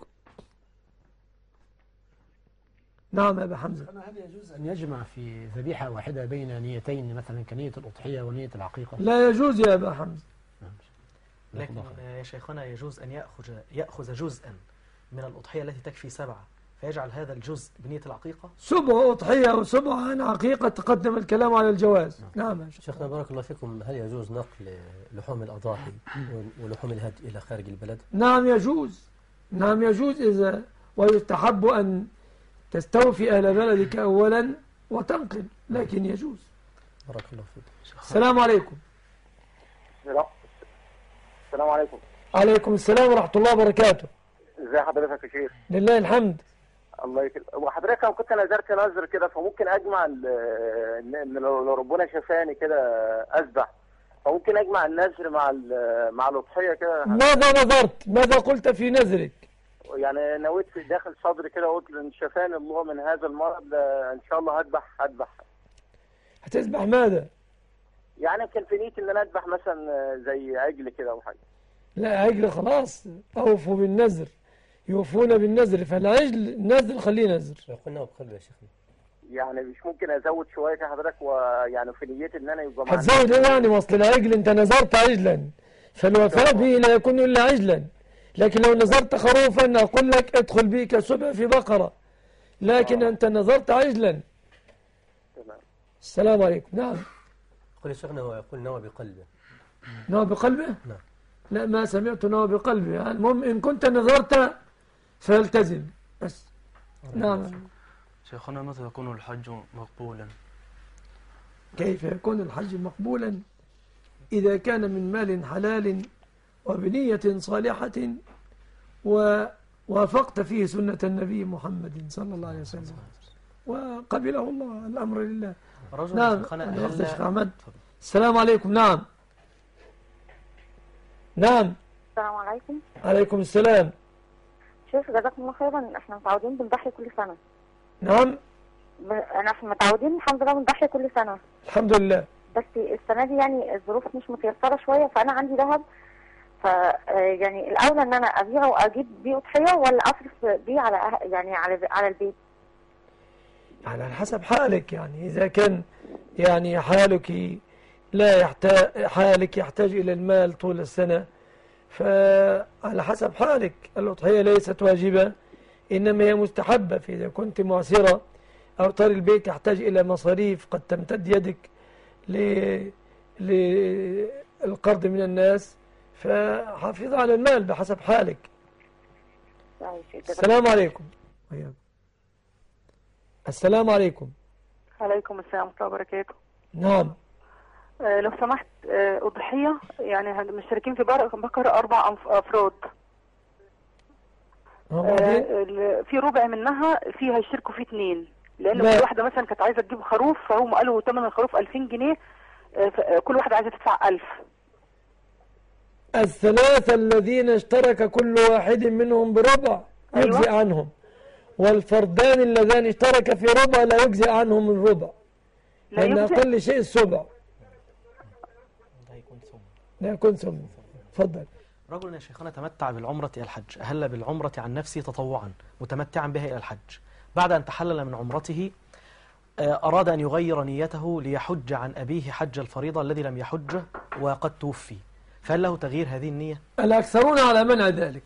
نعم يا أبا حمزة. هل يجوز أن يجمع في ذبيحة واحدة بين نيتين، مثلا كنية الأضحية ونية العقيقة؟ لا يجوز يا أبا حمزة. لكن يا شيخنا يجوز أن يأخذ جزءا من الأضحية التي تكفي 7 فيجعل هذا الجزء بنية العقيقة؟ سبع أضحية وسبع عن عقيقة، تقدم الكلام على الجواز. نعم. شيخنا بارك الله فيكم، هل يجوز نقل لحوم الأضاحي ولحوم الهدي إلى خارج البلد؟ نعم يجوز. نعم يجوز، إذا ويستحب أن تستوفي أهل بلدك أولا وتنقل، لكن يجوز. بارك الله فيك. السلام عليكم. السلام عليكم. عليكم السلام ورحمة الله وبركاته. ازي حضرتك يا شيخ؟ لله الحمد. الله يكرمك. وحضرتك انا كنت نذرت نذر كده، فممكن اجمع لو ربنا شفاني كده اذبح، فممكن اجمع النذر مع الاضحيه كده. ماذا نذرت؟ ماذا قلت في نذرك؟ يعني نويت في داخل صدري كده، قلت ان شفاني الله من هذا المرض ان شاء الله هذبح. هتذبح ماذا؟ يعني كان في نيتي ان انا اذبح مثلا زي عجل كده او حاجه. لا عجل خلاص، أوفوا بالنذر، يوفون بالنذر، فالعجل النذر خليه نذر. قلنا بقلب يا شيخنا. يعني مش ممكن ازود شويه يا حضرتك، ويعني في نيتي ان انا يبقى معايا. هتزود ايه يعني؟ وصل العجل انت نذرت عجلا، فالوفاء به لا يكون الا عجلا. لكن لو نذرت خروفا اقول لك ادخل به كسبع في بقره، لكن انت نذرت عجلا. تمام. السلام عليكم. نعم. قل الشيخنا هو يقول نوى بقلبه. نوى بقلبه؟ نعم. لا ما سمعت نوى بقلبه. يعني المهم ان كنت نذرت فالتزم بس. نعم. شيخنا متى يكون الحج مقبولا؟ كيف يكون الحج مقبولا؟ إذا كان من مال حلال وبنية صالحة ووافقت فيه سنة النبي محمد صلى الله عليه وسلم وقبله الله. الأمر لله. نعم. أحمد. السلام عليكم. نعم. نعم. السلام عليكم. عليكم السلام. شوف جزاكم الله خيرا، احنا متعودين بنضحي كل سنة. نعم. احنا متعودين الحمد لله بنضحي كل سنة. الحمد لله. بس السنة دي يعني الظروف مش متيسرة شوية، فأنا عندي ذهب، يعني الأولى إن أنا أبيعه وأجيب بيه أضحية ولا أصرف بيه على البيت؟ على حسب حالك. يعني إذا كان يعني حالك لا يحتاج إلى المال طول السنة، فعلى حسب حالك. الأضحية ليست واجبة، إنما هي مستحبة. فإذا كنت معسرة أو طار البيت يحتاج إلى مصاريف قد تمتد يدك للقرض من الناس، فحافظ على المال بحسب حالك. السلام عليكم. السلام عليكم. عليكم السلام ورحمة الله وبركاته. نعم. لو سمحت، أضحية يعني مشتركين في بقرة 4 أفراد. في ربع منها فيها يشتركوا فيه 2، لأن كل واحدة مثلا كانت عايزة تجيب خروف، فهم قالوا ثمن الخروف 2000 جنيه، كل واحدة عايزة تدفع 1000. الثلاثة الذين اشترك كل واحد منهم بربع يجزئ عنهم، والفردان اللذان اشترك في ربع لا يجزئ عنهم الربع، لأن أقل شيء السبع. لا يكون ثمن. تفضل. رجل يا شيخنا تمتع بالعمرة إلى الحج، أهل بالعمرة عن نفسه تطوعا متمتعا بها إلى الحج، بعد أن تحلل من عمرته أراد أن يغير نيته ليحج عن أبيه حج الفريضة الذي لم يحجه وقد توفي، فهل له تغيير هذه النية؟ الأكثرون على منع ذلك.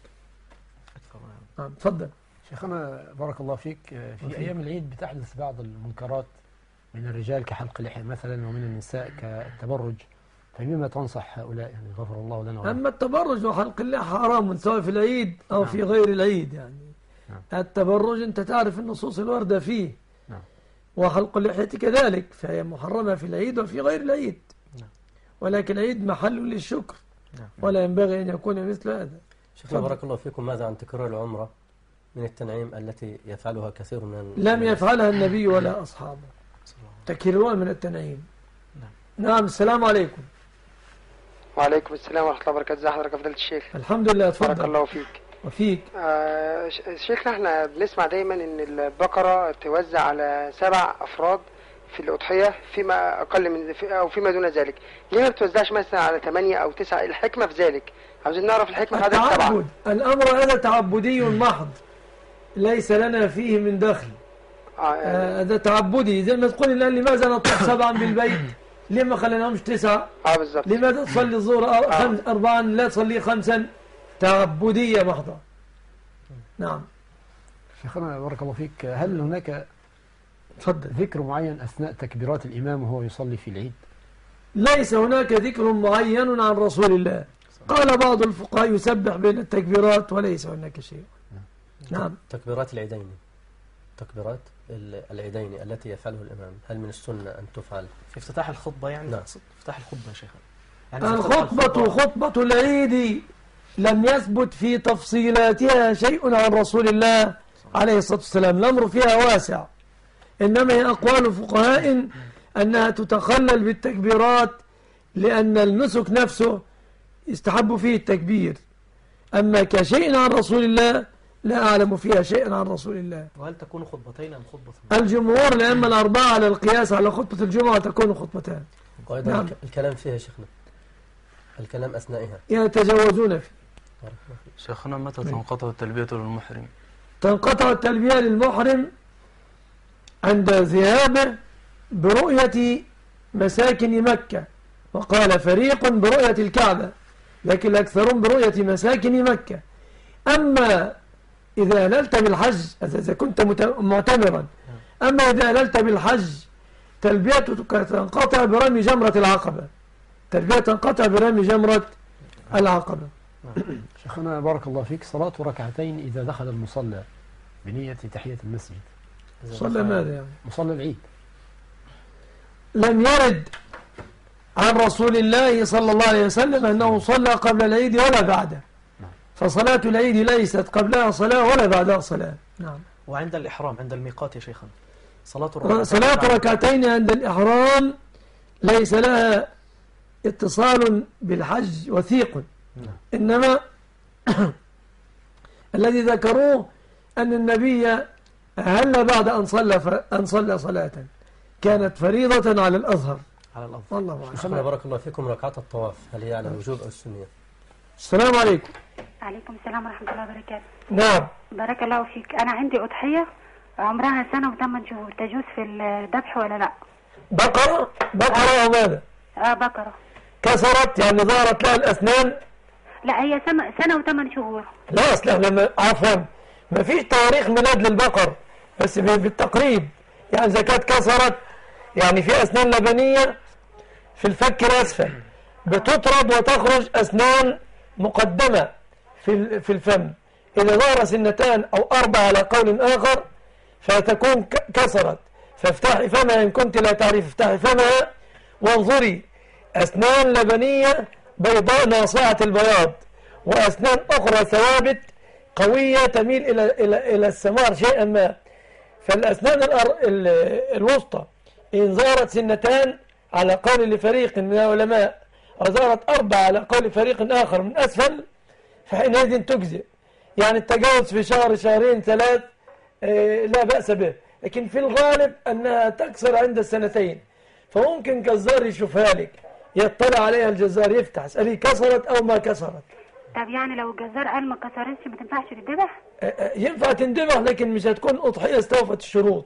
تفضل. شيخنا بارك الله فيك، في أيام العيد بتحدث بعض المنكرات من الرجال كحلق اللحية مثلا، ومن النساء كالتبرج، فبما تنصح هؤلاء؟ يعني غفر الله لنا ولهم. أما التبرج وحلق اللحية حرام سواء في العيد أو في غير العيد. يعني التبرج أنت تعرف النصوص الواردة فيه، وحلق اللحية كذلك، فهي محرمة في العيد وفي غير العيد، ولكن العيد محل للشكر، ولا ينبغي أن يكون مثل هذا. شيخنا بارك الله فيكم، ماذا عن تكرار العمرة من التنعيم التي يفعلها كثير من لم يفعلها النبي ولا أصحابه؟ تكررون من التنعيم. نعم. السلام عليكم. وعليكم السلام ورحمة الله وبركاته. ازي حضرتك يا فضيلة الشيخ؟ الحمد لله. اتفضل. بارك الله فيك. وفيك. شيخنا احنا بنسمع دايما ان البقرة توزع على 7 أفراد في الأضحية فيما أقل من أو فيما دون ذلك، ليه ما بتوزعش مثلا على 8 أو 9؟ الحكمة في ذلك، عاوزين نعرف الحكمة في عدد 7. الأمر هذا تعبدي محض، ليس لنا فيه من دخل. هذا تعبدي، زي ما تقول الآن لماذا نطلق 7 بالبيت؟ ليه ما خليناهمش 9؟ بالظبط. لماذا تصلي الظهر 4 لا تصلي 5؟ تعبدية محضة. نعم. شيخنا بارك الله فيك، هل هناك ذكر معين أثناء تكبيرات الإمام وهو يصلي في العيد؟ ليس هناك ذكر معين عن رسول الله. قال بعض الفقهاء يسبح بين التكبيرات وليس هناك شيء. نعم. تكبيرات العيدين، تكبيرات العيدين التي يفعله الإمام، هل من السنة أن تفعل في افتتاح الخطبة؟ يعني نعم. افتتاح الخطبة يا شيخ. يعني خطبة العيد لم يثبت في تفصيلاتها شيء عن رسول الله عليه الصلاة والسلام. الأمر فيها واسع، إنما هي أقوال فقهاء أنها تتخلل بالتكبيرات، لأن النسك نفسه يستحب فيه التكبير. أما كشيء عن رسول الله لا أعلم فيها شيئا عن رسول الله. وهل تكون خطبتين أم خطبة؟ الجمهور الأئمة الأربعة على القياس على خطبة الجمعة تكون خطبتان. وأيضا نعم. الكلام فيها يا شيخنا، الكلام أثنائها يتجاوزون فيه. شيخنا متى تنقطع التلبية للمحرم؟ تنقطع التلبية للمحرم عند ذهابه برؤية مساكن مكة، وقال فريق برؤية الكعبة، لكن الأكثرون برؤية مساكن مكة. أما إذا أهللت بالحج، إذا كنت معتمرا، أما إذا أهللت بالحج تلبيتك تنقطع برمي جمرة العقبة، تلبية تنقطع برمي جمرة العقبة. شيخنا بارك الله فيك، صلاة ركعتين إذا دخل المصلى بنية تحية المسجد، صلى ماذا يعني؟ مصلى العيد. لم يرد عن رسول الله صلى الله عليه وسلم أنه صلى قبل العيد ولا بعده، فصلاة العيد ليست قبلها صلاة ولا بعدها صلاة. نعم. وعند الإحرام عند الميقات يا شيخنا صلاة ركعتين عند الإحرام ليس لها اتصال بالحج وثيق، إنما الذي ذكروه أن النبي أهل بعد أن صلى صلاة كانت فريضة على الأظهر. والله أعلم. بارك الله فيكم، ركعات الطواف هل هي على الوجوب أو السنية؟ السلام عليكم. عليكم السلام ورحمة الله وبركاته. نعم. بارك الله فيك. أنا عندي أضحية عمرها سنة و8 شهور، تجوز في الذبح ولا لا؟ بقرة أو ماذا؟ بقرة. كسرت يعني ظهرت لها الأسنان؟ لا، هي سنة و8 شهور. لا أصلا لما عفوا ما فيش تاريخ ميلاد للبقر، بس بالتقريب يعني إذا كانت كسرت يعني في أسنان لبنية في الفك الأسفل بتطرد وتخرج أسنان مقدمة في الفم، إذا ظهر سنتان أو 4 على قول آخر فتكون كسرت، فافتحي فمها إن كنت لا تعرف، افتحي فمها وانظري أسنان لبنية بيضاء ناصعة البياض، وأسنان أخرى ثوابت قوية تميل إلى السمار شيئا ما. فالأسنان الوسطى إن ظهرت سنتان على قول لفريق من العلماء وظهرت 4 على قول فريق آخر من أسفل فحينئذ تجزئ، يعني التجاوز في شهر شهرين 3 لا بأس به، لكن في الغالب أنها تكسر عند السنتين، فممكن جزار يشوفها لك، يطلع عليها الجزار يفتح اسألي كسرت أو ما كسرت. طب يعني لو الجزار قال ما كسرتش ما تنفعش تذبح؟ ينفع تندبح لكن مش هتكون أضحية استوفت الشروط.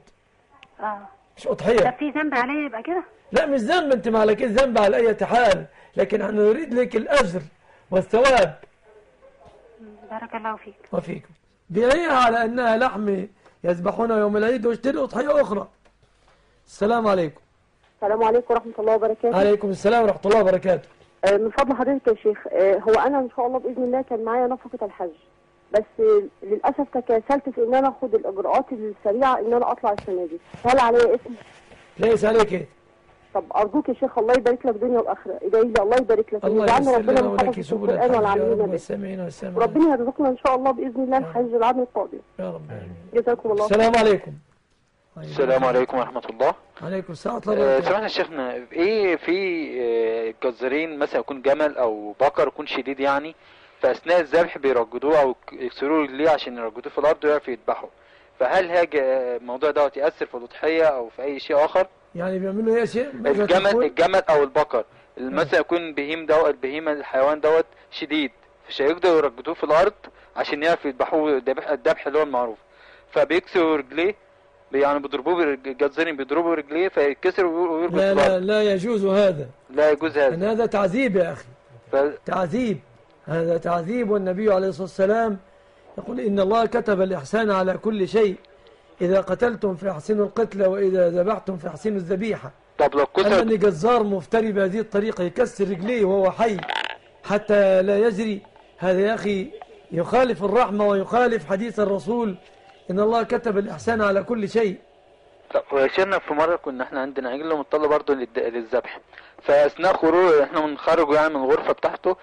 مش أضحية. طب في ذنب عليا يبقى كده؟ لا مش ذنب، انت ما عليك ذنب على أي حال، لكن احنا نريد لك الأجر والثواب. بارك الله فيك. وفيكم. بيعيها على أنها لحم يذبحون يوم العيد واشتري أضحية أخرى. السلام عليكم. السلام عليكم ورحمة الله وبركاته. عليكم السلام ورحمة الله وبركاته. من فضل حضرتك يا شيخ، هو أنا إن شاء الله بإذن الله كان معايا نفقة الحج، بس للأسف تكاسلت في إن أنا أخد الإجراءات السريعة إن أنا أطلع السنة دي، هل عليا اسم؟ ليس عليك إيه؟ طب أرجوك يا شيخ الله يبارك لك دنيا وآخرة، إدعي لي الله يبارك لك، الله ربنا ولك سبل الحج يا رب والسامعين والسامعين، وربنا يرزقنا إن شاء الله بإذن الله الحج العام القادم يا رب. جزاكم الله. السلام عليكم. السلام عليكم ورحمة الله. عليكم السلام ورحمة الله. سمعنا يا شيخنا ايه في جزارين مثلا يكون جمل او بقر يكون شديد يعني، فاثناء الذبح بيرجدوه او يكسروا رجليه عشان يرجدوه في الارض ويعرفوا يذبحوا، فهل الموضوع دوت يأثر في الأضحية او في اي شيء اخر؟ يعني بيعملوا ايه شيء؟ الجمل او البقر مثلا يكون البهيمة الحيوان دوت شديد، فيقدروا يرجدوه في الارض عشان يعرفوا يذبحوه الذبح اللي هو المعروف، فبيكسروا رجليه يعني بيضربوه الجزارين بيضربوا رجليه فيتكسر ويربط. لا يجوز هذا. لا يجوز هذا. ان هذا تعذيب يا اخي. تعذيب، هذا تعذيب، والنبي عليه الصلاة والسلام يقول إن الله كتب الإحسان على كل شيء، إذا قتلتم فاحسنوا القتل وإذا ذبحتم فاحسنوا الذبيحة. طب لو كسر أن جزار مفتري بهذه الطريقة يكسر رجليه وهو حي حتى لا يجري، هذا يا أخي يخالف الرحمة ويخالف حديث الرسول إن الله كتب الإحسان على كل شيء. طب وشيرنا في مرة كنا احنا عندنا عجل ومطلع برضه للذبح، فأثناء خروج احنا بنخرجه يعني من الغرفة بتاعته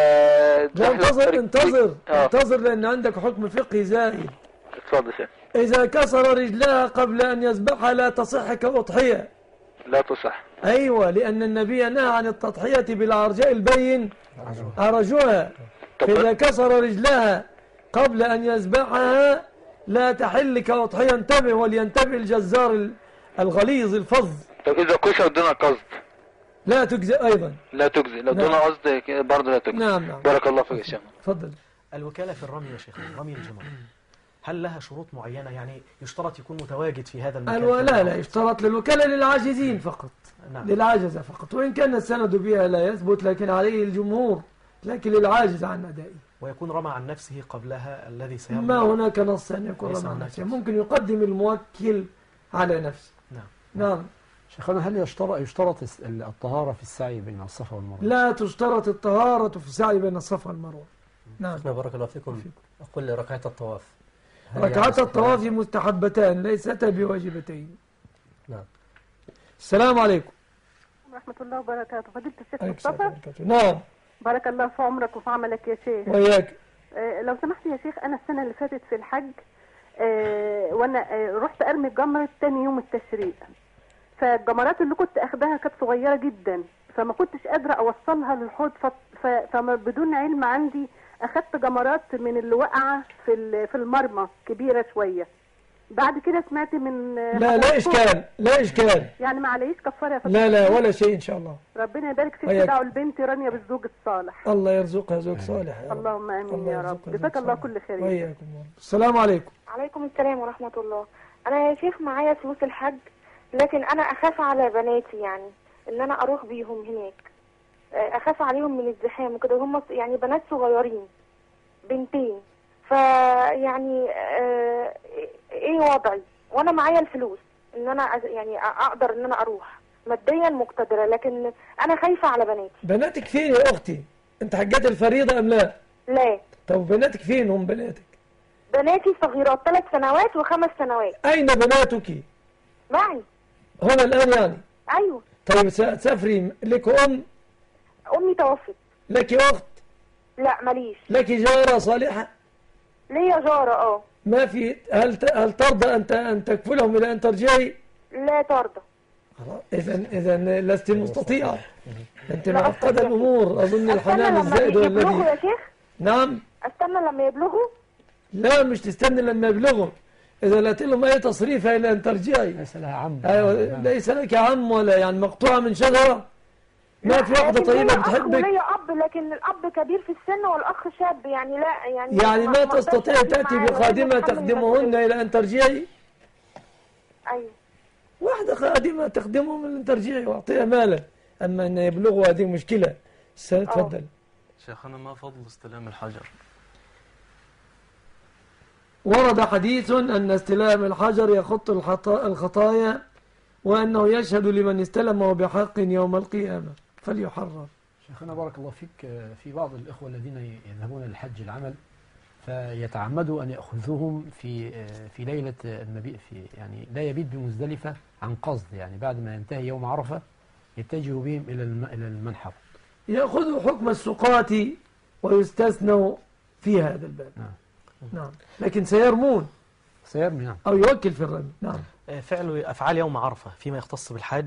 انتظر لأن عندك حكم فقهي زائد. اتفضل شيخ. إذا كسر رجلها قبل أن يذبحها لا تصح كأضحية. لا تصح. أيوة، لأن النبي نهى عن التضحية بالعرجاء البين عرجها، فإذا كسر رجلها قبل أن يذبحها لا تحل كأضحية. انتبه ولينتبه الجزار الغليظ الفظ. طب إذا كسر دون قصد؟ لا تجزئ أيضا. لا تجزئ، لو دون قصد برضه لا تجزئ. نعم. بارك الله فيك يا شيخ. تفضل. الوكالة في الرمي يا شيخ، رمي الجمار، هل لها شروط معينة؟ يعني يشترط يكون متواجد في هذا المكان؟ لا يشترط للوكالة للعاجزين فقط. نعم. للعاجزة فقط، وإن كان السند بها لا يثبت لكن عليه الجمهور، لكن للعاجز عن أدائه. ويكون رمى عن نفسه قبلها الذي سيرمي؟ ما هناك نص أن يكون رمى عن نفسه، ممكن يقدم الموكل على نفسه. نعم. شيخنا هل يشترط الطهارة في السعي بين الصفا والمروة؟ لا تشترط الطهارة في السعي بين الصفا والمروة. نعم. بارك الله فيكم. أقول ركعة الطواف. ركعة الطواف مستحبتان ليستا بواجبتين. نعم. السلام عليكم ورحمة الله وبركاته. فضيلة الشيخ مصطفى. نعم. بارك الله في عمرك وفي عملك يا شيخ. وياك. لو سمحت يا شيخ، أنا السنة اللي فاتت في الحج وأنا رحت أرمي الجمرة تاني يوم التشريق، فالجمرات اللي كنت أخدها كانت صغيرة جدا، فما كنتش قادرة أوصلها للحوض، فبدون علم عندي أخدت جمرات من اللي وقعة في المرمى كبيرة شوية. بعد كده سمعت من لا إشكال، لا إشكال، يعني ما عليش كفارة يا فندم؟ لا ولا شيء إن شاء الله. ربنا يبارك فيك. دعوا البنت رانيا بالزوج الصالح. الله يرزقها زوج صالح. اللهم آمين يا رب. جزاك الله كل خير. وياكم. السلام عليكم. عليكم السلام ورحمة الله. أنا يا شيخ معايا فلوس الحج، لكن أنا أخاف على بناتي، يعني إن أنا أروح بيهم هناك، أخاف عليهم من الزحام وكده، وهم يعني بنات صغيرين، بنتين، فيعني إيه وضعي؟ وأنا معايا الفلوس إن أنا يعني أقدر إن أنا أروح ماديا مقتدرة، لكن أنا خايفة على بناتي. بناتك فين يا أختي؟ أنت حجات الفريضة أم لا؟ لا. طب بناتك فين هم بناتك؟ بناتي صغيرات، 3 سنوات و5 سنوات. أين بناتك؟ معي. هنا الآن يعني؟ أيوه. طيب ستسافري، لك أم؟ أمي توفت. لك أخت؟ لا ماليش. لك جارة صالحة؟ ليا جارة ما في. هل ترضى أن تكفلهم إلى أن ترجعي؟ لا ترضى. إذا لست مستطيعة، أنت معقدة الأمور. أظن الحنان الزائد والذي. يبلغوا يا شيخ؟ نعم. استنى لما يبلغوا؟ لا مش تستنى لما يبلغوا، إذا لا لهم أي تصريف إلى أن ترجعي. ليس لها عم. ليس لك عم ولا يعني مقطوعة من شجرة. ما في واحدة طيبة بتحبك. ليا أب، لكن الأب كبير في السن والأخ شاب، يعني لا يعني ما تستطيع تأتي بخادمة تخدمهن إلى أن ترجعي؟ أيوه. واحدة خادمة تخدمهم إلى أن ترجعي وأعطيها مالا، أما أن يبلغوا هذه مشكلة. تفضل. شيخنا ما فضل استلام الحجر؟ ورد حديث أن استلام الحجر يخط الخطايا، وأنه يشهد لمن استلمه بحق يوم القيامة فليحرر. شيخنا بارك الله فيك، في بعض الإخوة الذين يذهبون للحج العمل فيتعمدوا أن يأخذوهم في ليلة المبيت، يعني لا يبيت بمزدلفة عن قصد، يعني بعد ما ينتهي يوم عرفة يتجهوا بهم إلى المنحر. يأخذوا حكم السقاط ويستثنوا في هذا الباب. نعم. لكن سيرمون. سيرمي. نعم. أو يوكل في الرمي. نعم. فعل أفعال يوم عرفة فيما يختص بالحج،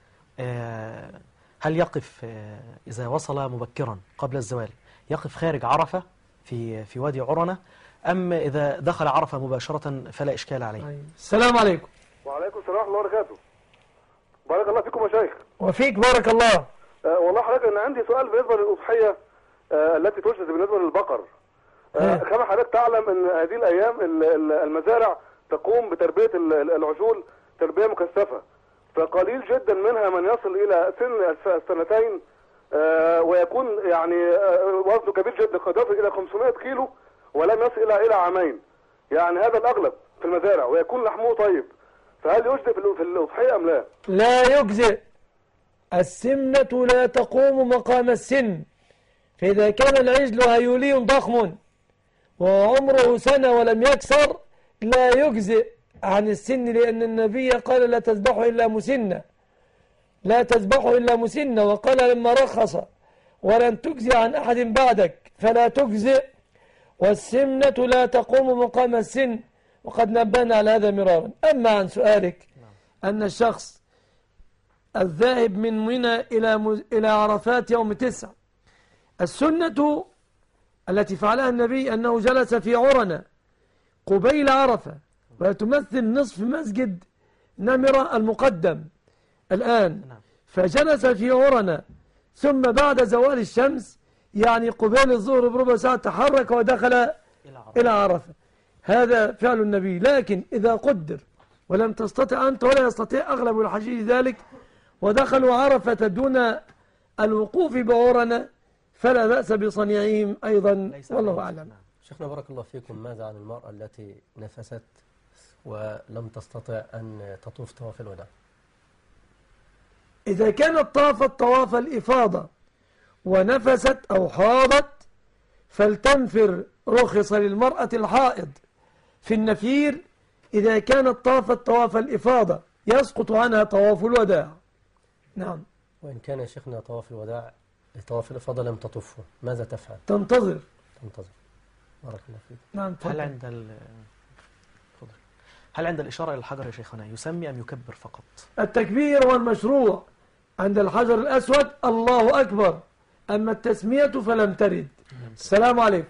هل يقف إذا وصل مبكرا قبل الزوال يقف خارج عرفة في وادي عرنة، أم إذا دخل عرفة مباشرة فلا إشكال عليه؟ السلام عليكم. وعليكم السلام ورحمة الله وبركاته. بارك الله فيكم يا شيخ. وفيك بارك الله. والله حضرتك أنا عندي سؤال بالنسبة للأضحية التي تجلس بالنسبة للبقر. كما حضرتك تعلم أن هذه الأيام المزارع تقوم بتربية العجول تربية مكثفة، فقليل جدا منها من يصل إلى سن السنتين ويكون يعني وزنه كبير جدا، قد يصل إلى 500 كيلو ولم يصل إلى عامين، يعني هذا الأغلب في المزارع، ويكون لحمه طيب، فهل يجزئ في الأضحية أم لا؟ لا يجزئ. السمنة لا تقوم مقام السن، فإذا كان العجل هيولي ضخم وعمره سنة ولم يكسر لا يجزئ عن السن، لأن النبي قال لا تذبحوا إلا مسنة، لا تذبحوا إلا مسنة، وقال لما رخص ولن تجزئ عن أحد بعدك فلا تجزئ، والسمنة لا تقوم مقام السن، وقد نبهنا على هذا مرارا. أما عن سؤالك أن الشخص الذاهب من منى إلى عرفات يوم 9، السنة التي فعلها النبي أنه جلس في عرنة قبيل عرفة، وتمثل نصف مسجد نمرة المقدم الآن، فجلس في عرنة، ثم بعد زوال الشمس يعني قبيل الظهر بربع ساعة تحرك ودخل إلى عرفة. هذا فعل النبي. لكن إذا قدر ولم تستطع أنت ولا يستطيع أغلب الحجيج ذلك ودخلوا عرفة دون الوقوف بعرنة فلا بأس بصنيعهم أيضا، والله أعلم. شيخنا بارك الله فيكم، ماذا عن المرأة التي نفست ولم تستطع أن تطوف طواف الوداع؟ إذا كانت طافت طواف الإفاضة ونفست أو حاضت فلتنفر، رخص للمرأة الحائض في النفير إذا كانت طافت طواف الإفاضة يسقط عنها طواف الوداع. نعم. وإن كان يا شيخنا طواف الوداع طواف الإفاضة لم تطفه ماذا تفعل؟ تنتظر. بارك الله فيك. نعم. هل عند الإشارة إلى الحجر يا شيخنا يسمي أم يكبر فقط؟ التكبير هو المشروع عند الحجر الأسود، الله أكبر، أما التسمية فلم ترد. السلام عليكم.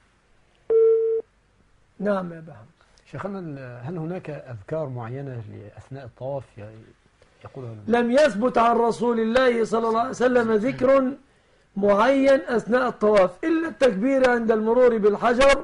نعم يا بحمد. شيخنا، هل هناك أذكار معينة لأثناء الطواف يقولها؟ لم يثبت عن رسول الله صلى الله عليه وسلم ذكر معين أثناء الطواف إلا التكبير عند المرور بالحجر،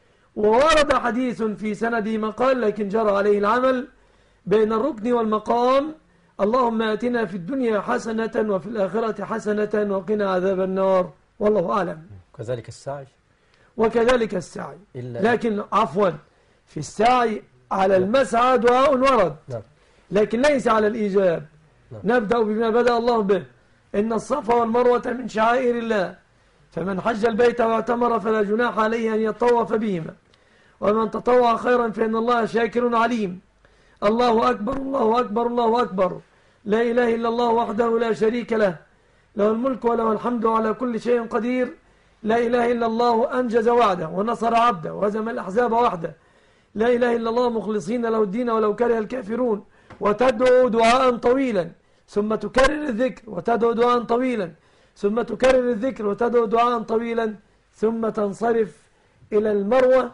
وورد حديث في سنده مقال لكن جرى عليه العمل بين الركن والمقام: اللهم آتنا في الدنيا حسنة وفي الآخرة حسنة وقنا عذاب النار، والله أعلم. كذلك السعي. وكذلك السعي، لكن عفوا في السعي على المسعى دعاء ورد، لكن ليس على الإيجاب. نبدأ بما بدأ الله به: إن الصفا والمروة من شعائر الله، فمن حج البيت واعتمر فلا جناح عليه أن يطوف بهما، ومن تطوع خيرا فإن الله شاكر عليم. الله أكبر الله أكبر الله أكبر، لا إله إلا الله وحده لا شريك له، له الملك وله الحمد على كل شيء قدير. لا إله إلا الله أنجز وعده ونصر عبده وهزم الأحزاب وحده. لا إله إلا الله مخلصين له الدين ولو كره الكافرون. وتدعو دعاء طويلا ثم تكرر الذكر، وتدعو دعاء طويلا ثم تكرر الذكر، وتدعو دعاء طويلا ثم تنصرف إلى المروة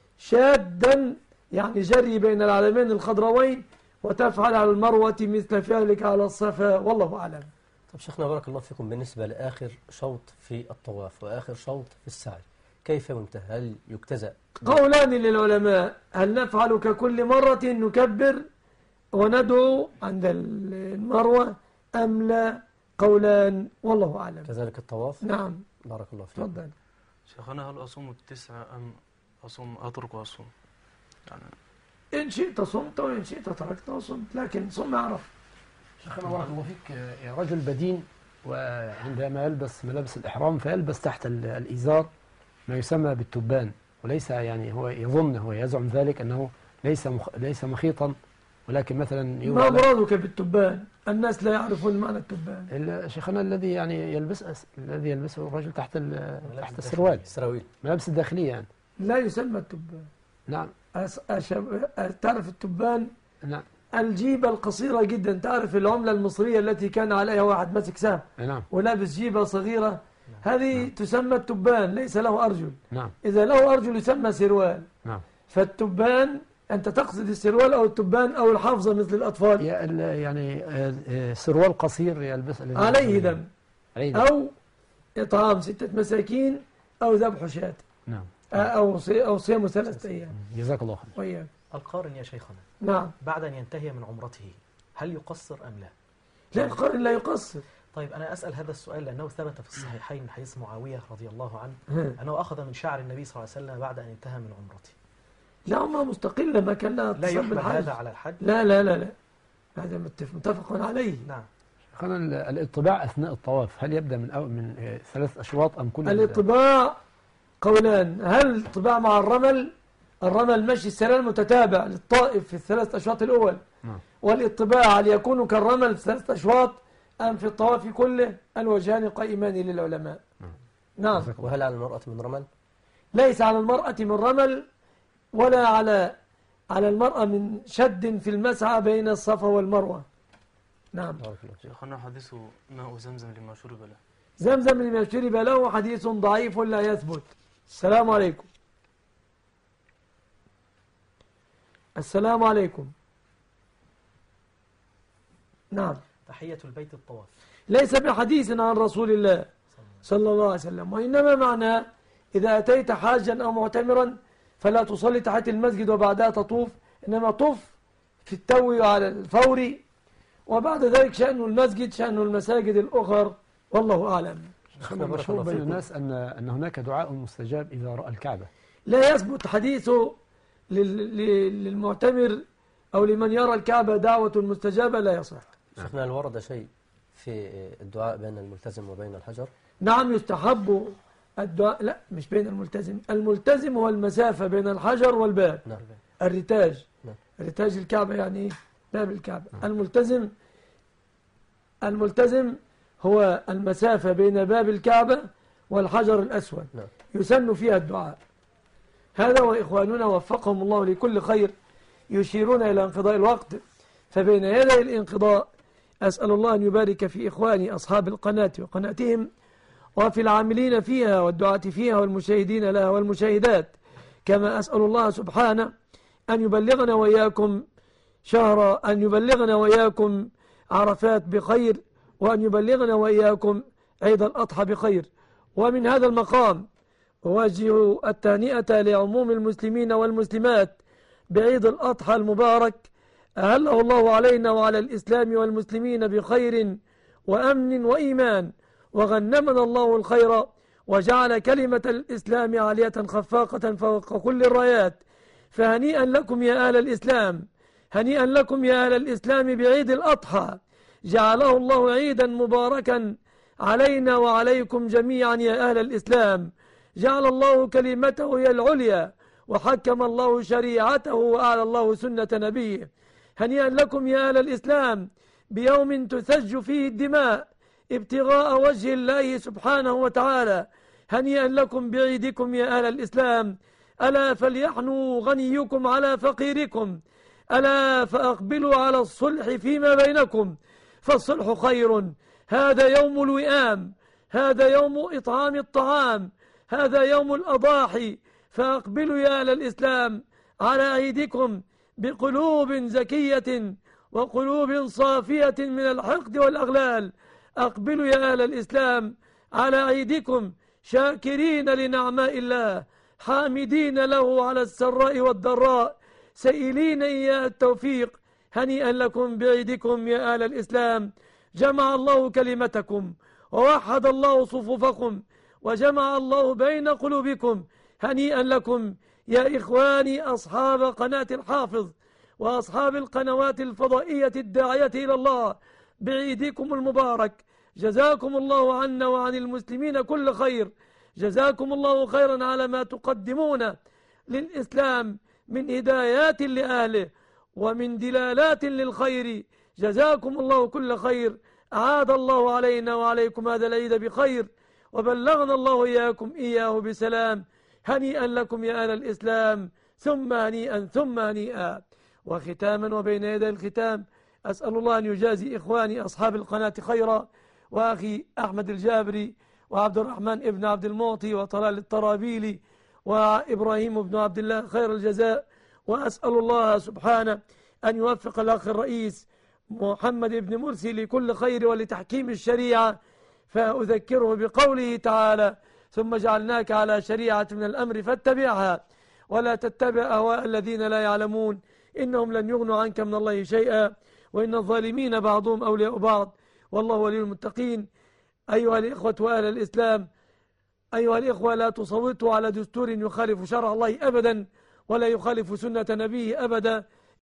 شادا، يعني جري بين العلمين الخضروين، وتفعل على المروة مثل فعلك على الصفا، والله أعلم. طب شيخنا بارك الله فيكم، بالنسبة لآخر شوط في الطواف وآخر شوط في السعي كيف ينتهي؟ هل يجتزأ؟ قولان للعلماء: هل نفعل ككل مرة نكبر وندعو عند المروة أم لا؟ قولان، والله أعلم. كذلك الطواف؟ نعم. بارك الله فيك. تفضل. شيخنا، هل أصوم التسعة أم أترك وأصوم؟ يعني إن شئت صمت وإن شئت تركت وصمت، لكن صم أعرف. شيخنا بارك الله فيك، رجل بدين وعندما يلبس ملابس الإحرام فيلبس تحت الإزار ما يسمى بالتبان، وليس يعني هو يظن، هو يزعم ذلك أنه ليس مخيطا، ولكن مثلا ما مرادك بالتبان؟ الناس لا يعرفون معنى التبان. شيخنا الذي يعني يلبسه الرجل تحت السروال، ملابس الداخلية يعني. لا يسمى التبان. نعم. تعرف التبان؟ نعم. الجيبة القصيرة جدا، تعرف العملة المصرية التي كان عليها واحد ماسك سهم نعم. ولابس جيبة صغيرة، هذه تسمى التبان، ليس له أرجل. نعم. إذا له أرجل يسمى سروال. نعم. فالتبان أنت تقصد السروال أو التبان أو الحافظة مثل الأطفال؟ يعني سروال قصير يلبس عليه دم أو إطعام 6 مساكين أو ذبح شاة. نعم. أو صيام 3 أيام. جزاك الله خير. وياك. القارن يا شيخنا، نعم، بعد أن ينتهي من عمرته هل يقصر أم لا؟ لا، القارن لا يقصر. طيب أنا أسأل هذا السؤال لأنه ثبت في الصحيحين من حديث معاوية رضي الله عنه أنه أخذ من شعر النبي صلى الله عليه وسلم بعد أن انتهى من عمرته. لا، عمره مستقلة ما كان لها لا يحمل هذا على الحج؟ لا لا لا لا، هذا متفق عليه. نعم. خلينا الاطباع أثناء الطواف هل يبدأ من 3 أشواط أم كل؟ الاطباع قولان: هل الاطباع مع الرمل مشي السلال متتابع للطائف في 3 أشواط الأول، والاطباع هل يكون كالرمل في 3 أشواط أم في الطواف كله؟ الوجهان قائمان للعلماء. نعم. وهل على المرأة من رمل؟ ليس على المرأة من رمل، ولا على المرأة من شد في المسعى بين الصفا والمروة. نعم. شيخنا، حديث ماء زمزم لما شرب له. زمزم لما شرب له حديث ضعيف لا يثبت. السلام عليكم. السلام عليكم. نعم. تحية البيت الطواف ليس بحديث عن رسول الله صلى الله عليه وسلم، وإنما معناه إذا أتيت حاجا أو معتمرا فلا تصلي تحت المسجد وبعدها تطوف، إنما طف في التو على الفور، وبعد ذلك شأن المسجد شأن المساجد الأخر، والله أعلم. مشهور بين الناس أن هناك دعاء مستجاب إذا رأى الكعبة. لا يثبت حديثه للمعتمر أو لمن يرى الكعبة دعوة مستجابة، لا يصح. شيخنا هل ورد شيء في الدعاء بين الملتزم وبين الحجر؟ نعم يستحب الدعاء، لا مش بين الملتزم، الملتزم هو المسافة بين الحجر والباب. نعم. الرتاج. نعم. رتاج الكعبة يعني إيه؟ باب الكعبة. الملتزم هو المسافة بين باب الكعبة والحجر الأسود. نعم. يسن فيها الدعاء. هذا وإخواننا وفقهم الله لكل خير يشيرون إلى انقضاء الوقت، فبين يدي الانقضاء أسأل الله أن يبارك في إخواني أصحاب القناة وقناتهم وفي العاملين فيها والدعاة فيها والمشاهدين لها والمشاهدات، كما أسأل الله سبحانه أن يبلغنا وإياكم أن يبلغنا وإياكم عرفات بخير، وأن يبلغنا وإياكم عيد الأضحى بخير. ومن هذا المقام أوجه التهنئة لعموم المسلمين والمسلمات بعيد الأضحى المبارك، أهله الله علينا وعلى الإسلام والمسلمين بخير وأمن وإيمان، وغنمنا الله الخير وجعل كلمة الإسلام عالية خفاقة فوق كل الرايات. فهنيئا لكم يا أهل الإسلام، هنيئا لكم يا أهل الإسلام بعيد الأضحى، جعله الله عيدا مباركا علينا وعليكم جميعا يا أهل الإسلام. جعل الله كلمته هي العليا، وحكم الله شريعته، وأعلى الله سنة نبيه. هنيئا لكم يا أهل الإسلام بيوم تثج فيه الدماء ابتغاء وجه الله سبحانه وتعالى. هنيئا لكم بعيدكم يا أهل الإسلام. ألا فليحنوا غنيكم على فقيركم، ألا فأقبلوا على الصلح فيما بينكم، فالصلح خير. هذا يوم الوئام، هذا يوم إطعام الطعام، هذا يوم الأضاحي، فأقبلوا يا أهل الإسلام على عيدكم بقلوب زكية وقلوب صافية من الحقد والأغلال. أقبلوا يا أهل الإسلام على عيدكم شاكرين لنعماء الله، حامدين له على السراء والضراء، سائلين إياه التوفيق. هنيئا لكم بعيدكم يا أهل الإسلام. جمع الله كلمتكم ووحد الله صفوفكم وجمع الله بين قلوبكم. هنيئا لكم يا إخواني أصحاب قناة الحافظ وأصحاب القنوات الفضائية الداعية إلى الله بعيدكم المبارك. جزاكم الله عنا وعن المسلمين كل خير، جزاكم الله خيرا على ما تقدمون للإسلام من هدايات لأهله ومن دلالات للخير. جزاكم الله كل خير. أعاد الله علينا وعليكم هذا العيد بخير، وبلغنا الله إياكم إياه بسلام. هنيئا لكم يا أهل الإسلام، ثم هنيئا ثم هنيئا. وختاما وبين يدي الختام أسأل الله أن يجازي إخواني أصحاب القناة خيرا، وأخي أحمد الجابري وعبد الرحمن ابن عبد المعطي وطلال الطرابيلي وإبراهيم بن عبد الله خير الجزاء. وأسأل الله سبحانه أن يوفق الأخ الرئيس محمد بن مرسي لكل خير ولتحكيم الشريعة، فأذكره بقوله تعالى: ثم جعلناك على شريعة من الأمر فاتبعها ولا تتبع أهواء الذين لا يعلمون إنهم لن يغنوا عنك من الله شيئا وإن الظالمين بعضهم أولياء بعض والله ولي المتقين. أيها الإخوة وأهل الإسلام، أيها الإخوة، لا تصوتوا على دستور يخالف شرع الله أبدا ولا يخالف سنة نبيه أبدا،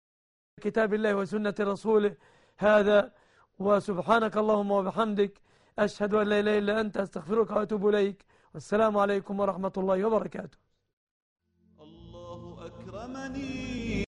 كتاب الله وسنة رسوله. هذا وسبحانك اللهم وبحمدك، أشهد أن لا إله إلا أنت، أستغفرك وأتوب إليك، والسلام عليكم ورحمة الله وبركاته. الله أكرمني